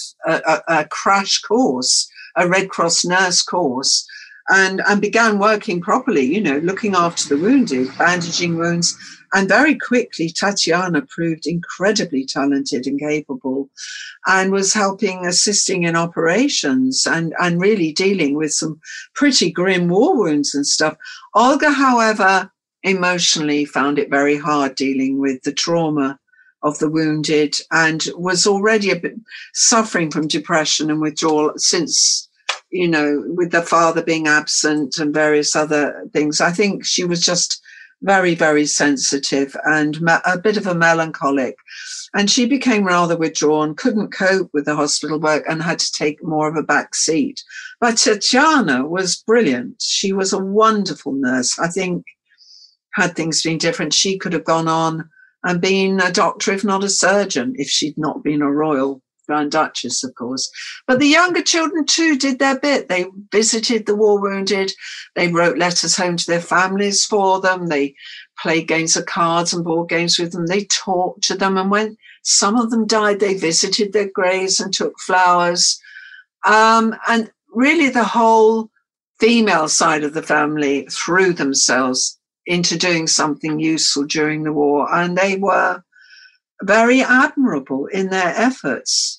a crash course, a Red Cross nurse course, and began working properly, looking after the wounded, bandaging wounds. And very quickly, Tatiana proved incredibly talented and capable and was assisting in operations and really dealing with some pretty grim war wounds and stuff. Olga, however, emotionally found it very hard dealing with the trauma of the wounded and was already a bit suffering from depression and withdrawal since, with the father being absent and various other things. I think she was just very, very sensitive and a bit of a melancholic. And she became rather withdrawn, couldn't cope with the hospital work and had to take more of a back seat. But Tatiana was brilliant. She was a wonderful nurse. I think had things been different, she could have gone on and been a doctor, if not a surgeon, if she'd not been a royal Grand Duchess, of course. But the younger children, too, did their bit. They visited the war wounded. They wrote letters home to their families for them. They played games of cards and board games with them. They talked to them. And when some of them died, they visited their graves and took flowers. And really the whole female side of the family threw themselves into doing something useful during the war. And they were very admirable in their efforts.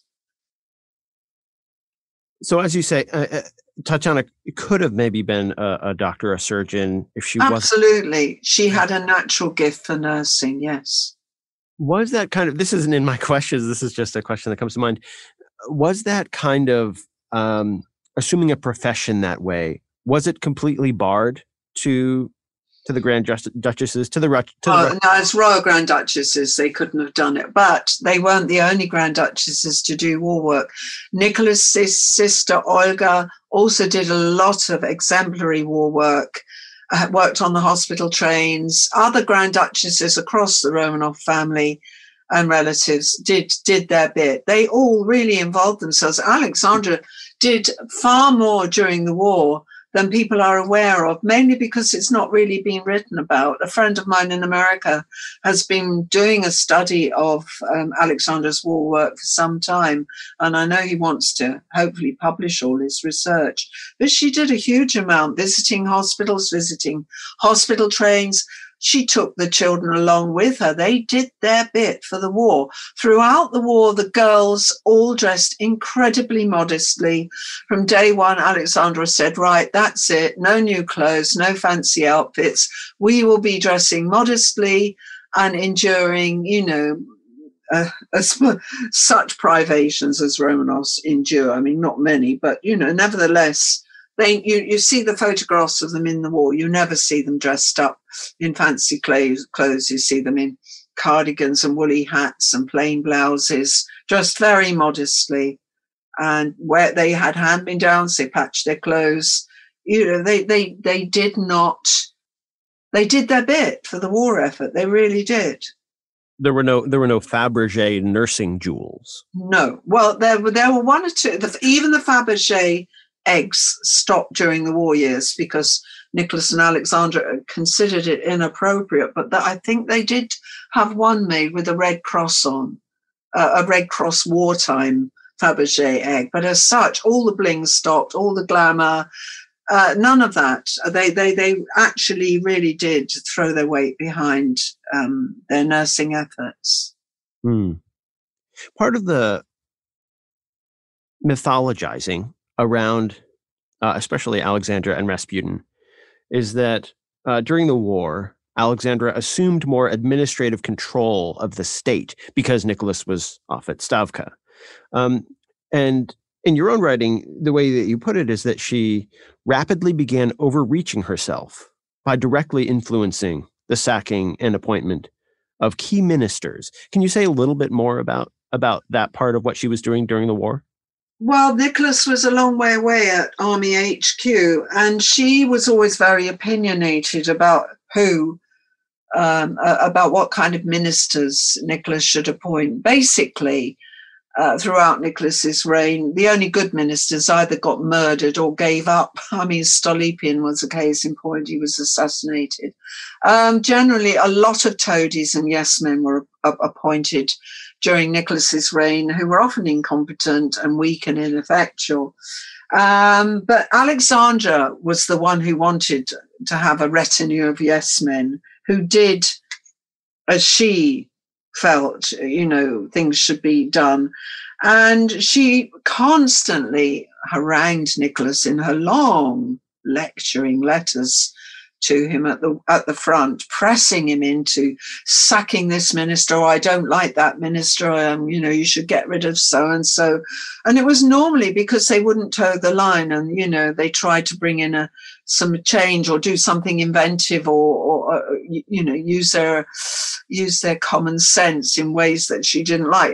So as you say, Tatiana could have maybe been a doctor, a surgeon, if she was. Absolutely. She had a natural gift for nursing, yes. Was that kind of, this isn't in my questions, this is just a question that comes to mind. Was that kind of, assuming a profession that way, was it completely barred to the Grand Duchesses, no, as Royal Grand Duchesses, they couldn't have done it. But they weren't the only Grand Duchesses to do war work. Nicholas's sister, Olga, also did a lot of exemplary war work, worked on the hospital trains. Other Grand Duchesses across the Romanov family and relatives did their bit. They all really involved themselves. Alexandra did far more during the war than people are aware of, mainly because it's not really been written about. A friend of mine in America has been doing a study of Alexandra's war work for some time, and I know he wants to hopefully publish all his research. But she did a huge amount, visiting hospitals, visiting hospital trains. She took the children along with her. They did their bit for the war. Throughout the war, the girls all dressed incredibly modestly. From day one, Alexandra said, right, that's it. No new clothes, no fancy outfits. We will be dressing modestly and enduring, such privations as Romanovs endure. I mean, not many, but, nevertheless, you see the photographs of them in the war. You never see them dressed up in fancy clothes. You see them in cardigans and woolly hats and plain blouses, dressed very modestly. And where they had hand-me-downs, they patched their clothes. They did their bit for the war effort. They really did. There were no Fabergé nursing jewels. No. Well, there were one or two. Even the Fabergé eggs stopped during the war years because Nicholas and Alexandra considered it inappropriate. But I think they did have one made with a Red Cross on, a Red Cross wartime Fabergé egg. But as such, all the bling stopped, all the glamour, none of that. They actually really did throw their weight behind their nursing efforts. Part of the mythologizing around, especially Alexandra and Rasputin, is that during the war, Alexandra assumed more administrative control of the state because Nicholas was off at Stavka. And in your own writing, the way that you put it is that she rapidly began overreaching herself by directly influencing the sacking and appointment of key ministers. Can you say a little bit more about that part of what she was doing during the war? Well, Nicholas was a long way away at Army HQ, and she was always very opinionated about about what kind of ministers Nicholas should appoint. Basically, throughout Nicholas's reign, the only good ministers either got murdered or gave up. I mean, Stolypin was a case in point. He was assassinated. Generally, a lot of toadies and yes-men were appointed during Nicholas's reign, who were often incompetent and weak and ineffectual. But Alexandra was the one who wanted to have a retinue of yes-men who did as she felt, things should be done. And she constantly harangued Nicholas in her long lecturing letters to him at the front, pressing him into sacking this minister. Oh, I don't like that minister. You should get rid of so-and-so. And it was normally because they wouldn't toe the line and, they tried to bring in some change or do something inventive or use their common sense in ways that she didn't like.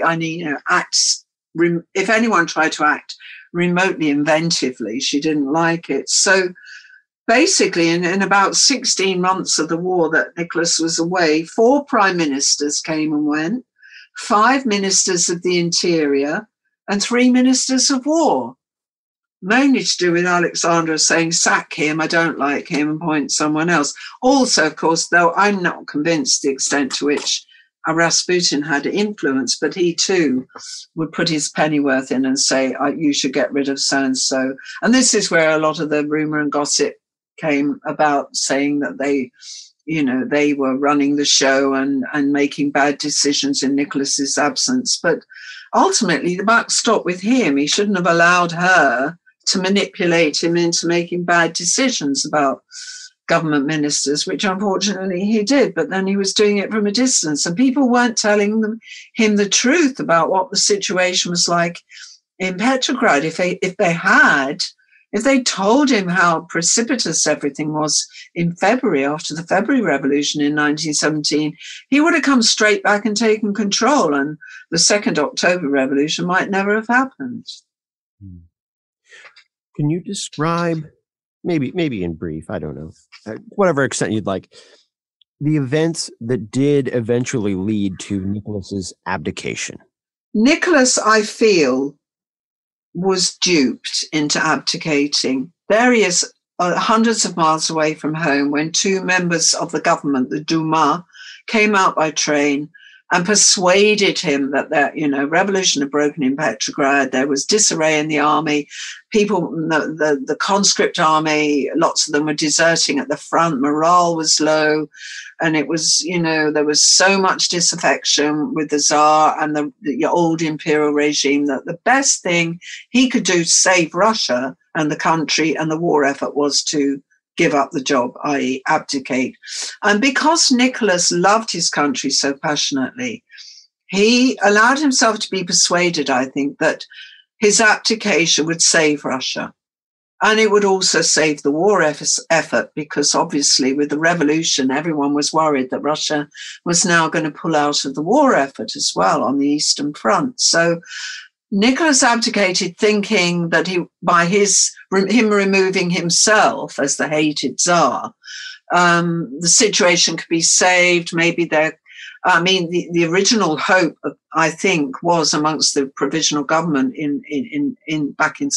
If anyone tried to act remotely inventively, she didn't like it. So basically, in about 16 months of the war that Nicholas was away, 4 prime ministers came and went, 5 ministers of the interior, and 3 ministers of war. Mainly to do with Alexandra saying, sack him, I don't like him, and point someone else. Also, of course, though I'm not convinced the extent to which Rasputin had influence, but he too would put his pennyworth in and say, you should get rid of so-and-so. And this is where a lot of the rumor and gossip came about, saying that they were running the show and making bad decisions in Nicholas's absence. But ultimately, the buck stopped with him. He shouldn't have allowed her to manipulate him into making bad decisions about government ministers, which unfortunately he did. But then he was doing it from a distance, and people weren't telling him the truth about what the situation was like in Petrograd. If they told him how precipitous everything was in February, after the February Revolution in 1917, he would have come straight back and taken control, and the Second October Revolution might never have happened. Can you describe, maybe in brief, I don't know, whatever extent you'd like, the events that did eventually lead to Nicholas's abdication? Nicholas, I feel, was duped into abdicating. There he is, hundreds of miles away from home, when 2 members of the government, the Duma, came out by train and persuaded him that revolution had broken in Petrograd. There was disarray in the army. People, the conscript army, lots of them were deserting at the front. Morale was low. And it was, there was so much disaffection with the Tsar and the old imperial regime that the best thing he could do to save Russia and the country and the war effort was to give up the job, i.e. abdicate. And because Nicholas loved his country so passionately, he allowed himself to be persuaded, I think, that his abdication would save Russia. And it would also save the war effort, because obviously with the revolution, everyone was worried that Russia was now going to pull out of the war effort as well on the Eastern Front. So Nicholas abdicated thinking that him removing himself as the hated Tsar, the situation could be saved. Maybe the original hope, I think, was amongst the provisional government in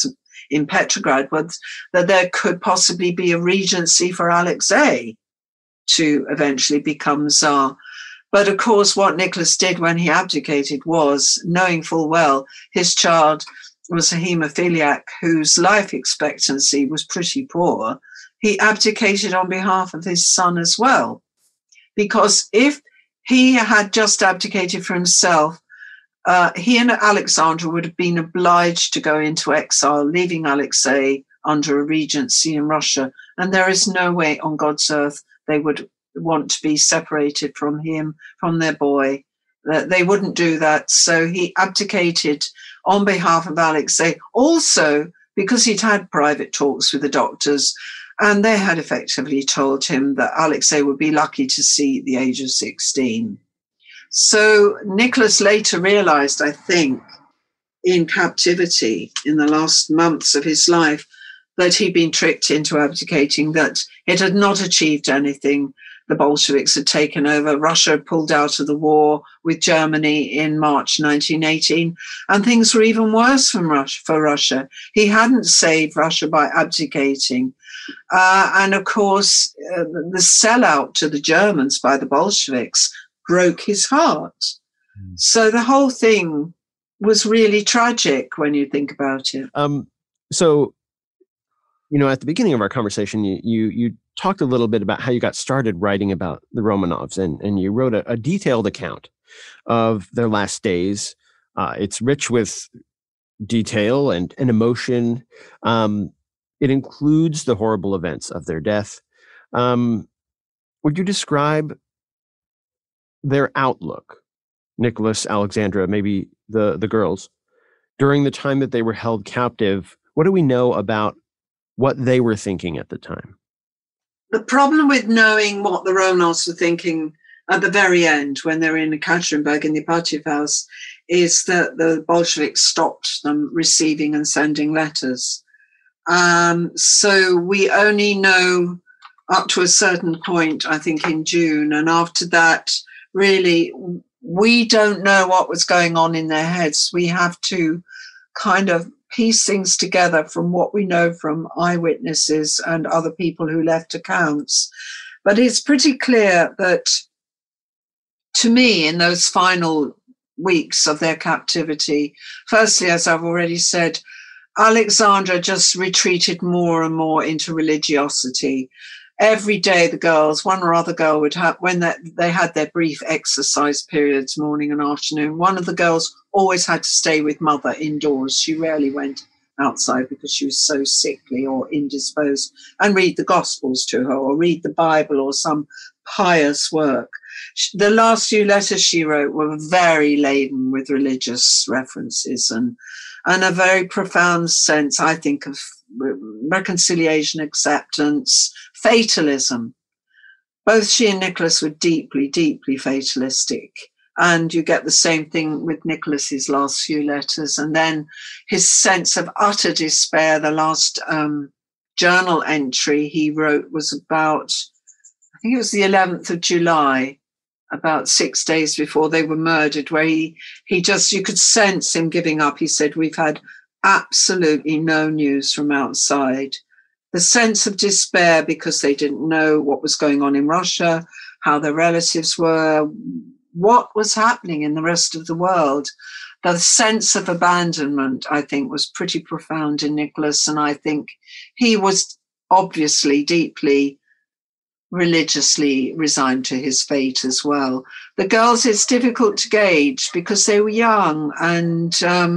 in Petrograd was that there could possibly be a regency for Alexei to eventually become Tsar. But of course, what Nicholas did when he abdicated was, knowing full well his child was a haemophiliac whose life expectancy was pretty poor, he abdicated on behalf of his son as well. Because if he had just abdicated for himself, he and Alexandra would have been obliged to go into exile, leaving Alexei under a regency in Russia. And there is no way on God's earth they would want to be separated from him, from their boy. They wouldn't do that. So he abdicated on behalf of Alexei, also because he'd had private talks with the doctors, and they had effectively told him that Alexei would be lucky to see the age of 16. So Nicholas later realized, I think, in captivity in the last months of his life, that he'd been tricked into abdicating, that it had not achieved anything. The Bolsheviks had taken over. Russia had pulled out of the war with Germany in March 1918, and things were even worse for Russia. He hadn't saved Russia by abdicating. And of course, the sellout to the Germans by the Bolsheviks broke his heart. So the whole thing was really tragic when you think about it. So, at the beginning of our conversation, you talked a little bit about how you got started writing about the Romanovs, and you wrote a detailed account of their last days. It's rich with detail and emotion. It includes the horrible events of their death. Would you describe their outlook, Nicholas, Alexandra, maybe the girls, during the time that they were held captive? What do we know about what they were thinking at the time? The problem with knowing what the Romanovs were thinking at the very end, when they were in Ekaterinburg in the Ipatiev house, is that the Bolsheviks stopped them receiving and sending letters. So we only know up to a certain point, I think, in June. And after that, really, we don't know what was going on in their heads. We have to kind of piece things together from what we know from eyewitnesses and other people who left accounts. But it's pretty clear that, to me, in those final weeks of their captivity, firstly, as I've already said, Alexandra just retreated more and more into religiosity. Every day, the girls, one or other girl would have, when they had their brief exercise periods, morning and afternoon, one of the girls always had to stay with mother indoors. She rarely went outside because she was so sickly or indisposed, and read the Gospels to her or read the Bible or some pious work. The last few letters she wrote were very laden with religious references and a very profound sense, I think, of reconciliation, acceptance, fatalism. Both she and Nicholas were deeply, deeply fatalistic. And you get the same thing with Nicholas's last few letters. And then his sense of utter despair, the last journal entry he wrote was about, I think it was the 11th of July, about 6 days before they were murdered, where he just, you could sense him giving up. He said, "We've had absolutely no news from outside." The sense of despair because they didn't know what was going on in Russia, how their relatives were, what was happening in the rest of the world. The sense of abandonment, I think, was pretty profound in Nicholas, and I think he was obviously deeply religiously resigned to his fate as well. The girls, it's difficult to gauge because they were young, and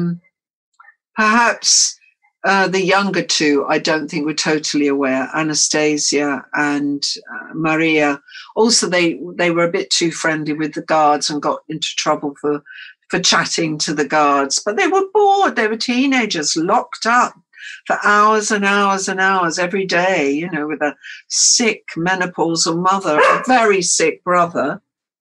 perhaps the younger two, I don't think, were totally aware. Anastasia and Maria. Also, they were a bit too friendly with the guards and got into trouble for chatting to the guards. But they were bored. They were teenagers locked up for hours and hours and hours every day, with a sick menopausal mother, a very sick brother.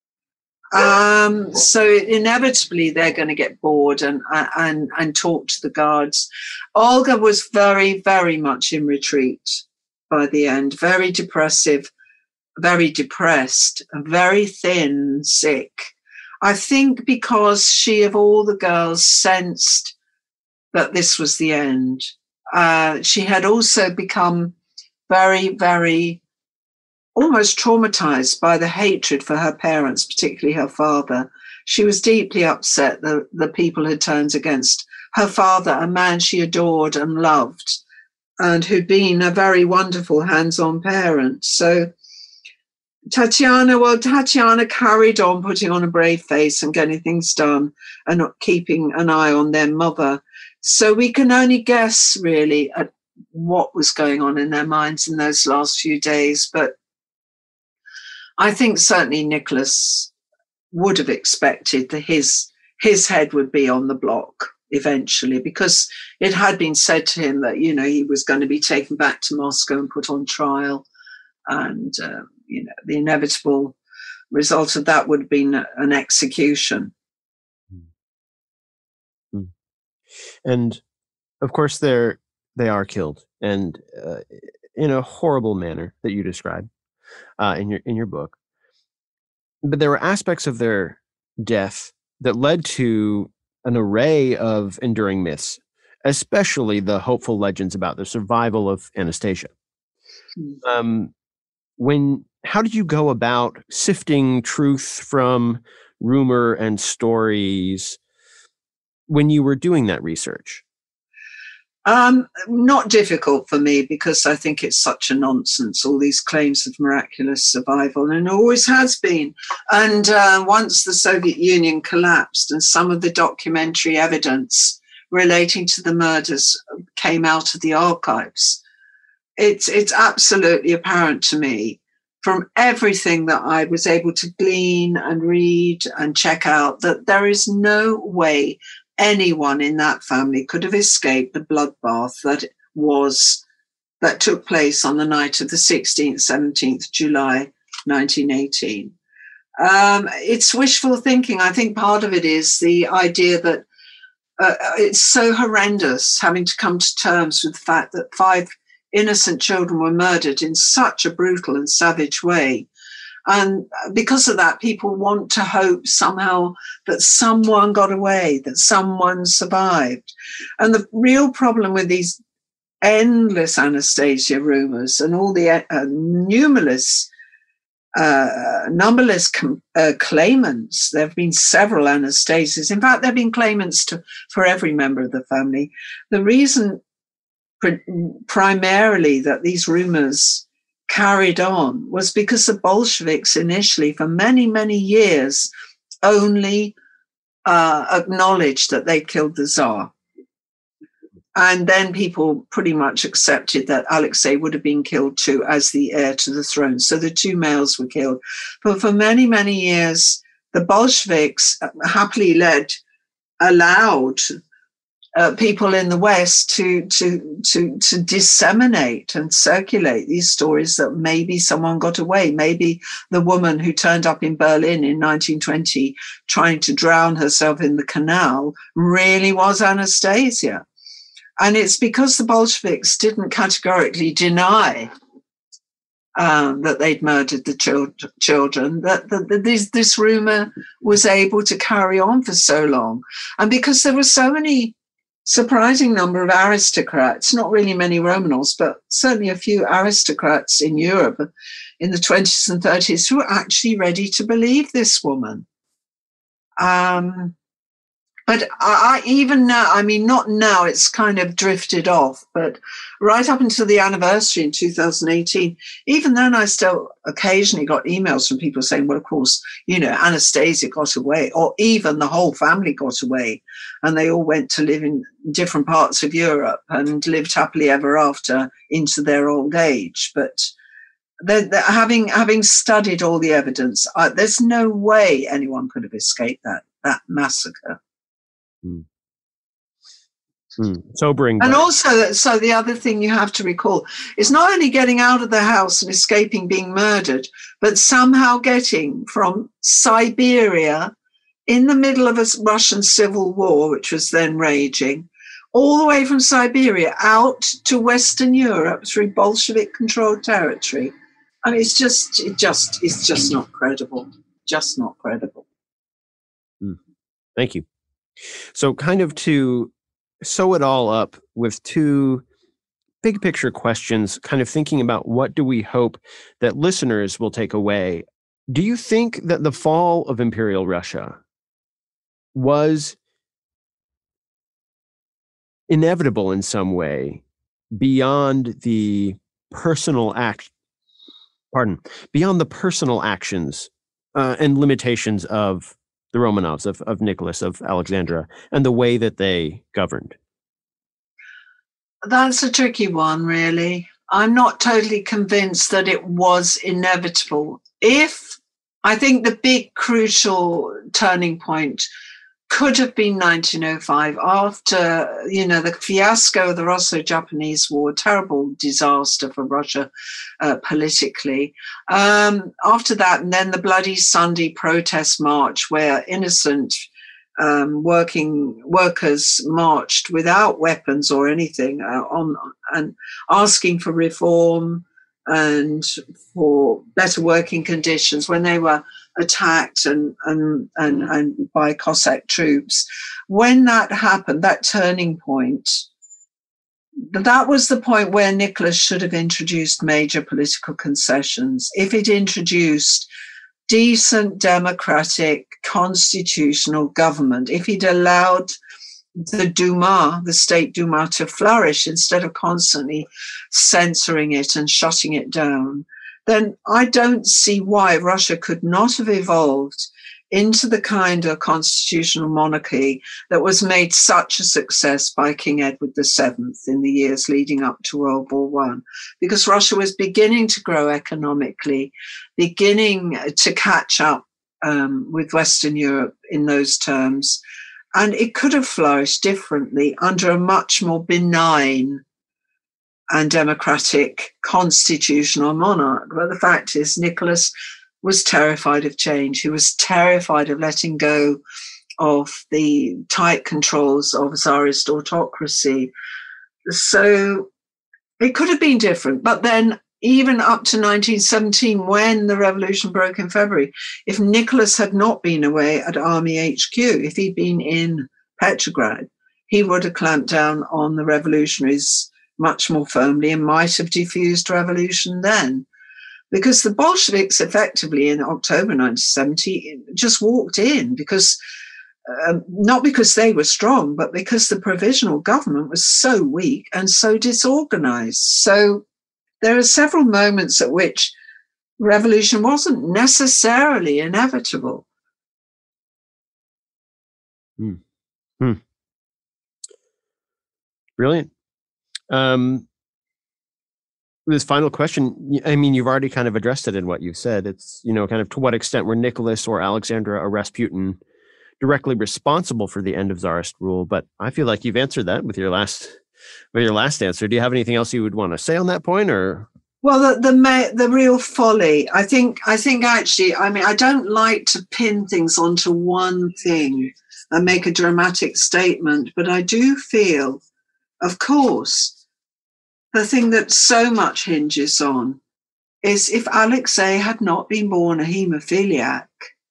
So inevitably they're going to get bored and talk to the guards. Olga was very, very much in retreat by the end, very depressive, very depressed, very thin, sick. I think because she, of all the girls, sensed that this was the end. She had also become very, very almost traumatized by the hatred for her parents, particularly her father. She was deeply upset that the people had turned against her father, a man she adored and loved, and who'd been a very wonderful hands-on parent. So Tatiana carried on putting on a brave face and getting things done and not keeping an eye on their mother. So we can only guess really at what was going on in their minds in those last few days. But I think certainly Nicholas would have expected that his head would be on the block eventually, because it had been said to him that, he was going to be taken back to Moscow and put on trial. And, the inevitable result of that would have been an execution. And of course, they are killed, and in a horrible manner that you describe in your book. But there were aspects of their death that led to an array of enduring myths, especially the hopeful legends about the survival of Anastasia. How did you go about sifting truth from rumor and stories when you were doing that research? Not difficult for me, because I think it's such a nonsense, all these claims of miraculous survival, and it always has been. And once the Soviet Union collapsed and some of the documentary evidence relating to the murders came out of the archives, it's absolutely apparent to me from everything that I was able to glean and read and check out that there is no way anyone in that family could have escaped the bloodbath that took place on the night of the 16th, 17th July, 1918. It's wishful thinking. I think part of it is the idea that it's so horrendous having to come to terms with the fact that 5 innocent children were murdered in such a brutal and savage way. And because of that, people want to hope somehow that someone got away, that someone survived. And the real problem with these endless Anastasia rumors and all the numberless claimants, there have been several Anastasias. In fact, there have been claimants for every member of the family. The reason primarily that these rumors carried on was because the Bolsheviks initially, for many, many years, only acknowledged that they killed the Tsar. And then people pretty much accepted that Alexei would have been killed too as the heir to the throne. So the 2 males were killed. But for many, many years, the Bolsheviks happily allowed people in the West to disseminate and circulate these stories that maybe someone got away. Maybe the woman who turned up in Berlin in 1920 trying to drown herself in the canal really was Anastasia. And it's because the Bolsheviks didn't categorically deny that they'd murdered the children, that this rumor was able to carry on for so long. And because there were so many surprising number of aristocrats, not really many Romanovs, but certainly a few aristocrats in Europe in the 20s and 30s who were actually ready to believe this woman. But I even now, I mean, not now, it's kind of drifted off, but right up until the anniversary in 2018, even then I still occasionally got emails from people saying, well, of course, Anastasia got away, or even the whole family got away, and they all went to live in different parts of Europe and lived happily ever after into their old age. But having studied all the evidence, there's no way anyone could have escaped that massacre. Sobering. And also, so the other thing you have to recall is not only getting out of the house and escaping being murdered, but somehow getting from Siberia in the middle of a Russian civil war, which was then raging, all the way from Siberia out to Western Europe through Bolshevik-controlled territory. I mean, it's just not credible. Just not credible. Thank you. So kind of to sew it all up with 2 big picture questions, kind of thinking about what do we hope that listeners will take away. Do you think that the fall of Imperial Russia was inevitable in some way beyond the personal beyond the personal actions and limitations of the Romanovs, of Nicholas, of Alexandra, and the way that they governed? That's a tricky one, really. I'm not totally convinced that it was inevitable. I think the big crucial turning point could have been 1905 after, the fiasco of the Russo-Japanese War, terrible disaster for Russia politically. After that, and then the Bloody Sunday protest march where innocent workers marched without weapons or anything and asking for reform and for better working conditions when they were attacked and by Cossack troops. When that happened, that turning point, that was the point where Nicholas should have introduced major political concessions. If it introduced decent, democratic, constitutional government, if he'd allowed the Duma, the State Duma, to flourish instead of constantly censoring it and shutting it down, then I don't see why Russia could not have evolved into the kind of constitutional monarchy that was made such a success by King Edward VII in the years leading up to World War I, because Russia was beginning to grow economically, beginning to catch up with Western Europe in those terms, and it could have flourished differently under a much more benign and democratic constitutional monarch. But the fact is, Nicholas was terrified of change. He was terrified of letting go of the tight controls of Tsarist autocracy. So it could have been different. But then even up to 1917, when the revolution broke in February, if Nicholas had not been away at Army HQ, if he'd been in Petrograd, he would have clamped down on the revolutionaries much more firmly and might have diffused revolution then. Because the Bolsheviks effectively in October 1970 just walked in because, not because they were strong, but because the provisional government was so weak and so disorganized. So there are several moments at which revolution wasn't necessarily inevitable. Brilliant. This final question, I mean, you've already kind of addressed it in what you've said. It's, kind of to what extent were Nicholas or Alexandra or Rasputin directly responsible for the end of Tsarist rule? But I feel like you've answered that with your last answer. Do you have anything else you would want to say on that point, or? Well, the real folly, I think actually, I mean, I don't like to pin things onto one thing and make a dramatic statement, but I do feel, of course, the thing that so much hinges on is if Alexei had not been born a haemophiliac,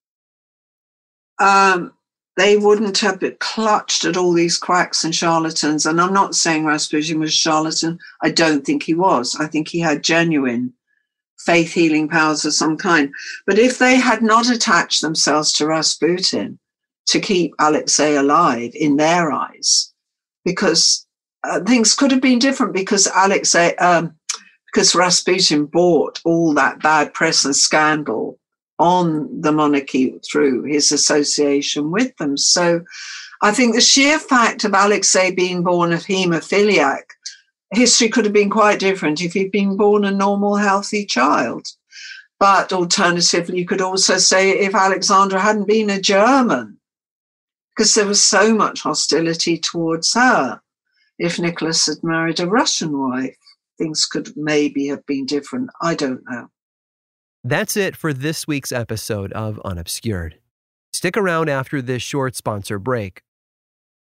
they wouldn't have been clutched at all these quacks and charlatans. And I'm not saying Rasputin was a charlatan. I don't think he was. I think he had genuine faith healing powers of some kind. But if they had not attached themselves to Rasputin to keep Alexei alive in their eyes, because things could have been different, because because Rasputin bought all that bad press and scandal on the monarchy through his association with them. So I think the sheer fact of Alexei being born of haemophiliac, history could have been quite different if he'd been born a normal, healthy child. But alternatively, you could also say if Alexandra hadn't been a German, because there was so much hostility towards her. If Nicholas had married a Russian wife, things could maybe have been different. I don't know. That's it for this week's episode of Unobscured. Stick around after this short sponsor break.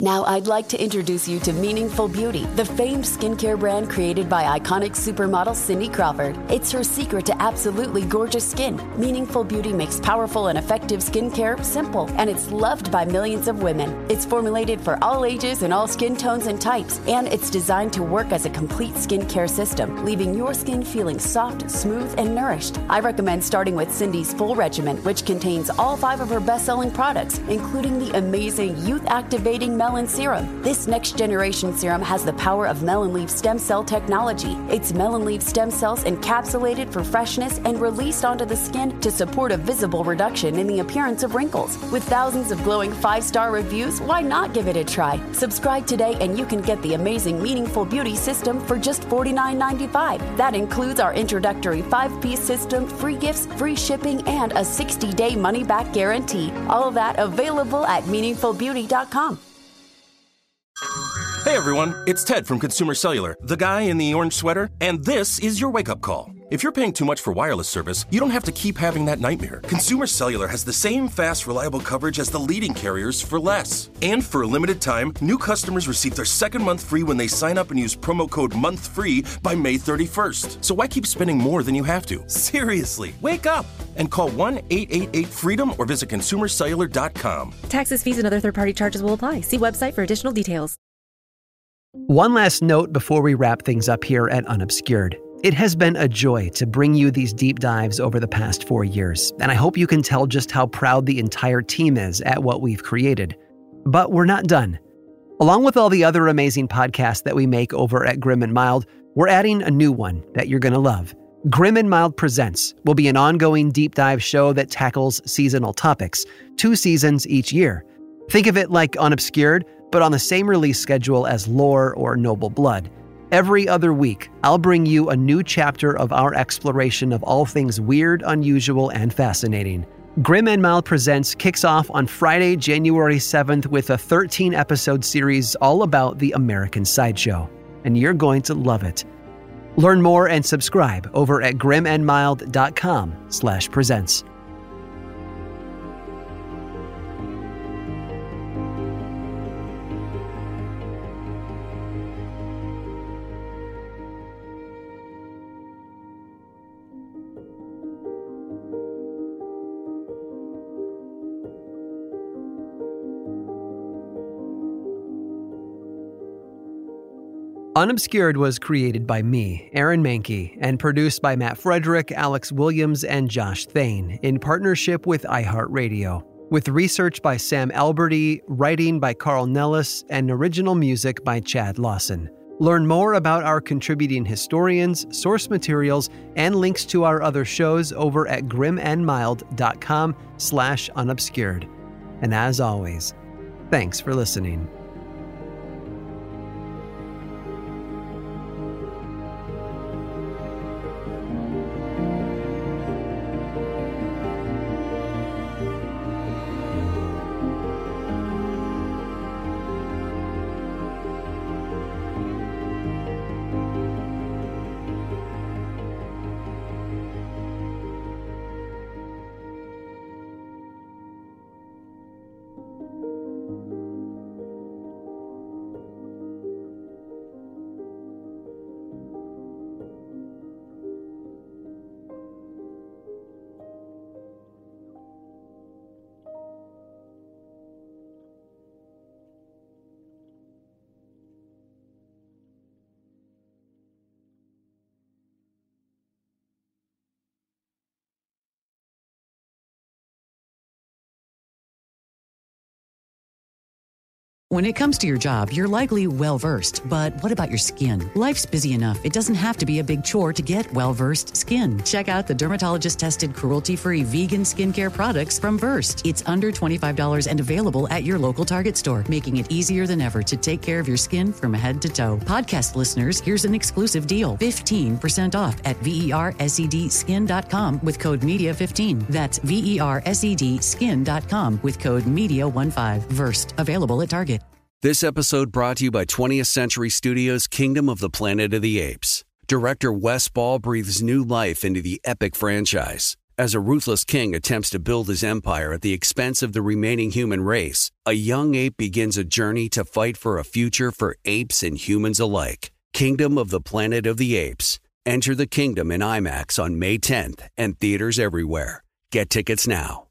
Now I'd like to introduce you to Meaningful Beauty, the famed skincare brand created by iconic supermodel Cindy Crawford. It's her secret to absolutely gorgeous skin. Meaningful Beauty makes powerful and effective skincare simple, and it's loved by millions of women. It's formulated for all ages and all skin tones and types, and it's designed to work as a complete skincare system, leaving your skin feeling soft, smooth, and nourished. I recommend starting with Cindy's full regimen, which contains all 5 of her best-selling products, including the amazing youth-activating Melon Serum. This next-generation serum has the power of melon leaf stem cell technology. It's melon leaf stem cells encapsulated for freshness and released onto the skin to support a visible reduction in the appearance of wrinkles. With thousands of glowing 5-star reviews, why not give it a try? Subscribe today and you can get the amazing Meaningful Beauty system for just $49.95. That includes our introductory 5-piece system, free gifts, free shipping, and a 60-day money-back guarantee. All of that available at meaningfulbeauty.com. Hey everyone, it's Ted from Consumer Cellular, the guy in the orange sweater, and this is your wake-up call. If you're paying too much for wireless service, you don't have to keep having that nightmare. Consumer Cellular has the same fast, reliable coverage as the leading carriers for less. And for a limited time, new customers receive their second month free when they sign up and use promo code MONTHFREE by May 31st. So why keep spending more than you have to? Seriously, wake up and call 1-888-FREEDOM or visit consumercellular.com. Taxes, fees, and other third-party charges will apply. See website for additional details. One last note before we wrap things up here at Unobscured. It has been a joy to bring you these deep dives over the past 4 years, and I hope you can tell just how proud the entire team is at what we've created. But we're not done. Along with all the other amazing podcasts that we make over at Grim and Mild, we're adding a new one that you're going to love. Grim and Mild Presents will be an ongoing deep dive show that tackles seasonal topics, 2 seasons each year. Think of it like Unobscured, but on the same release schedule as Lore or Noble Blood. Every other week, I'll bring you a new chapter of our exploration of all things weird, unusual, and fascinating. Grim and Mild Presents kicks off on Friday, January 7th with a 13-episode series all about the American Sideshow, and you're going to love it. Learn more and subscribe over at grimandmild.com/presents. Unobscured was created by me, Aaron Mahnke, and produced by Matt Frederick, Alex Williams, and Josh Thane in partnership with iHeartRadio, with research by Sam Alberti, writing by Carl Nellis, and original music by Chad Lawson. Learn more about our contributing historians, source materials, and links to our other shows over at grimandmild.com/unobscured. And as always, thanks for listening. When it comes to your job, you're likely well-versed, but what about your skin? Life's busy enough. It doesn't have to be a big chore to get well-versed skin. Check out the dermatologist-tested, cruelty-free vegan skincare products from Versed. It's under $25 and available at your local Target store, making it easier than ever to take care of your skin from head to toe. Podcast listeners, here's an exclusive deal. 15% off at VERSEDskin.com with code MEDIA15. That's VERSEDskin.com with code MEDIA15. Versed. Available at Target. This episode brought to you by 20th Century Studios' Kingdom of the Planet of the Apes. Director Wes Ball breathes new life into the epic franchise. As a ruthless king attempts to build his empire at the expense of the remaining human race, a young ape begins a journey to fight for a future for apes and humans alike. Kingdom of the Planet of the Apes. Enter the kingdom in IMAX on May 10th and theaters everywhere. Get tickets now.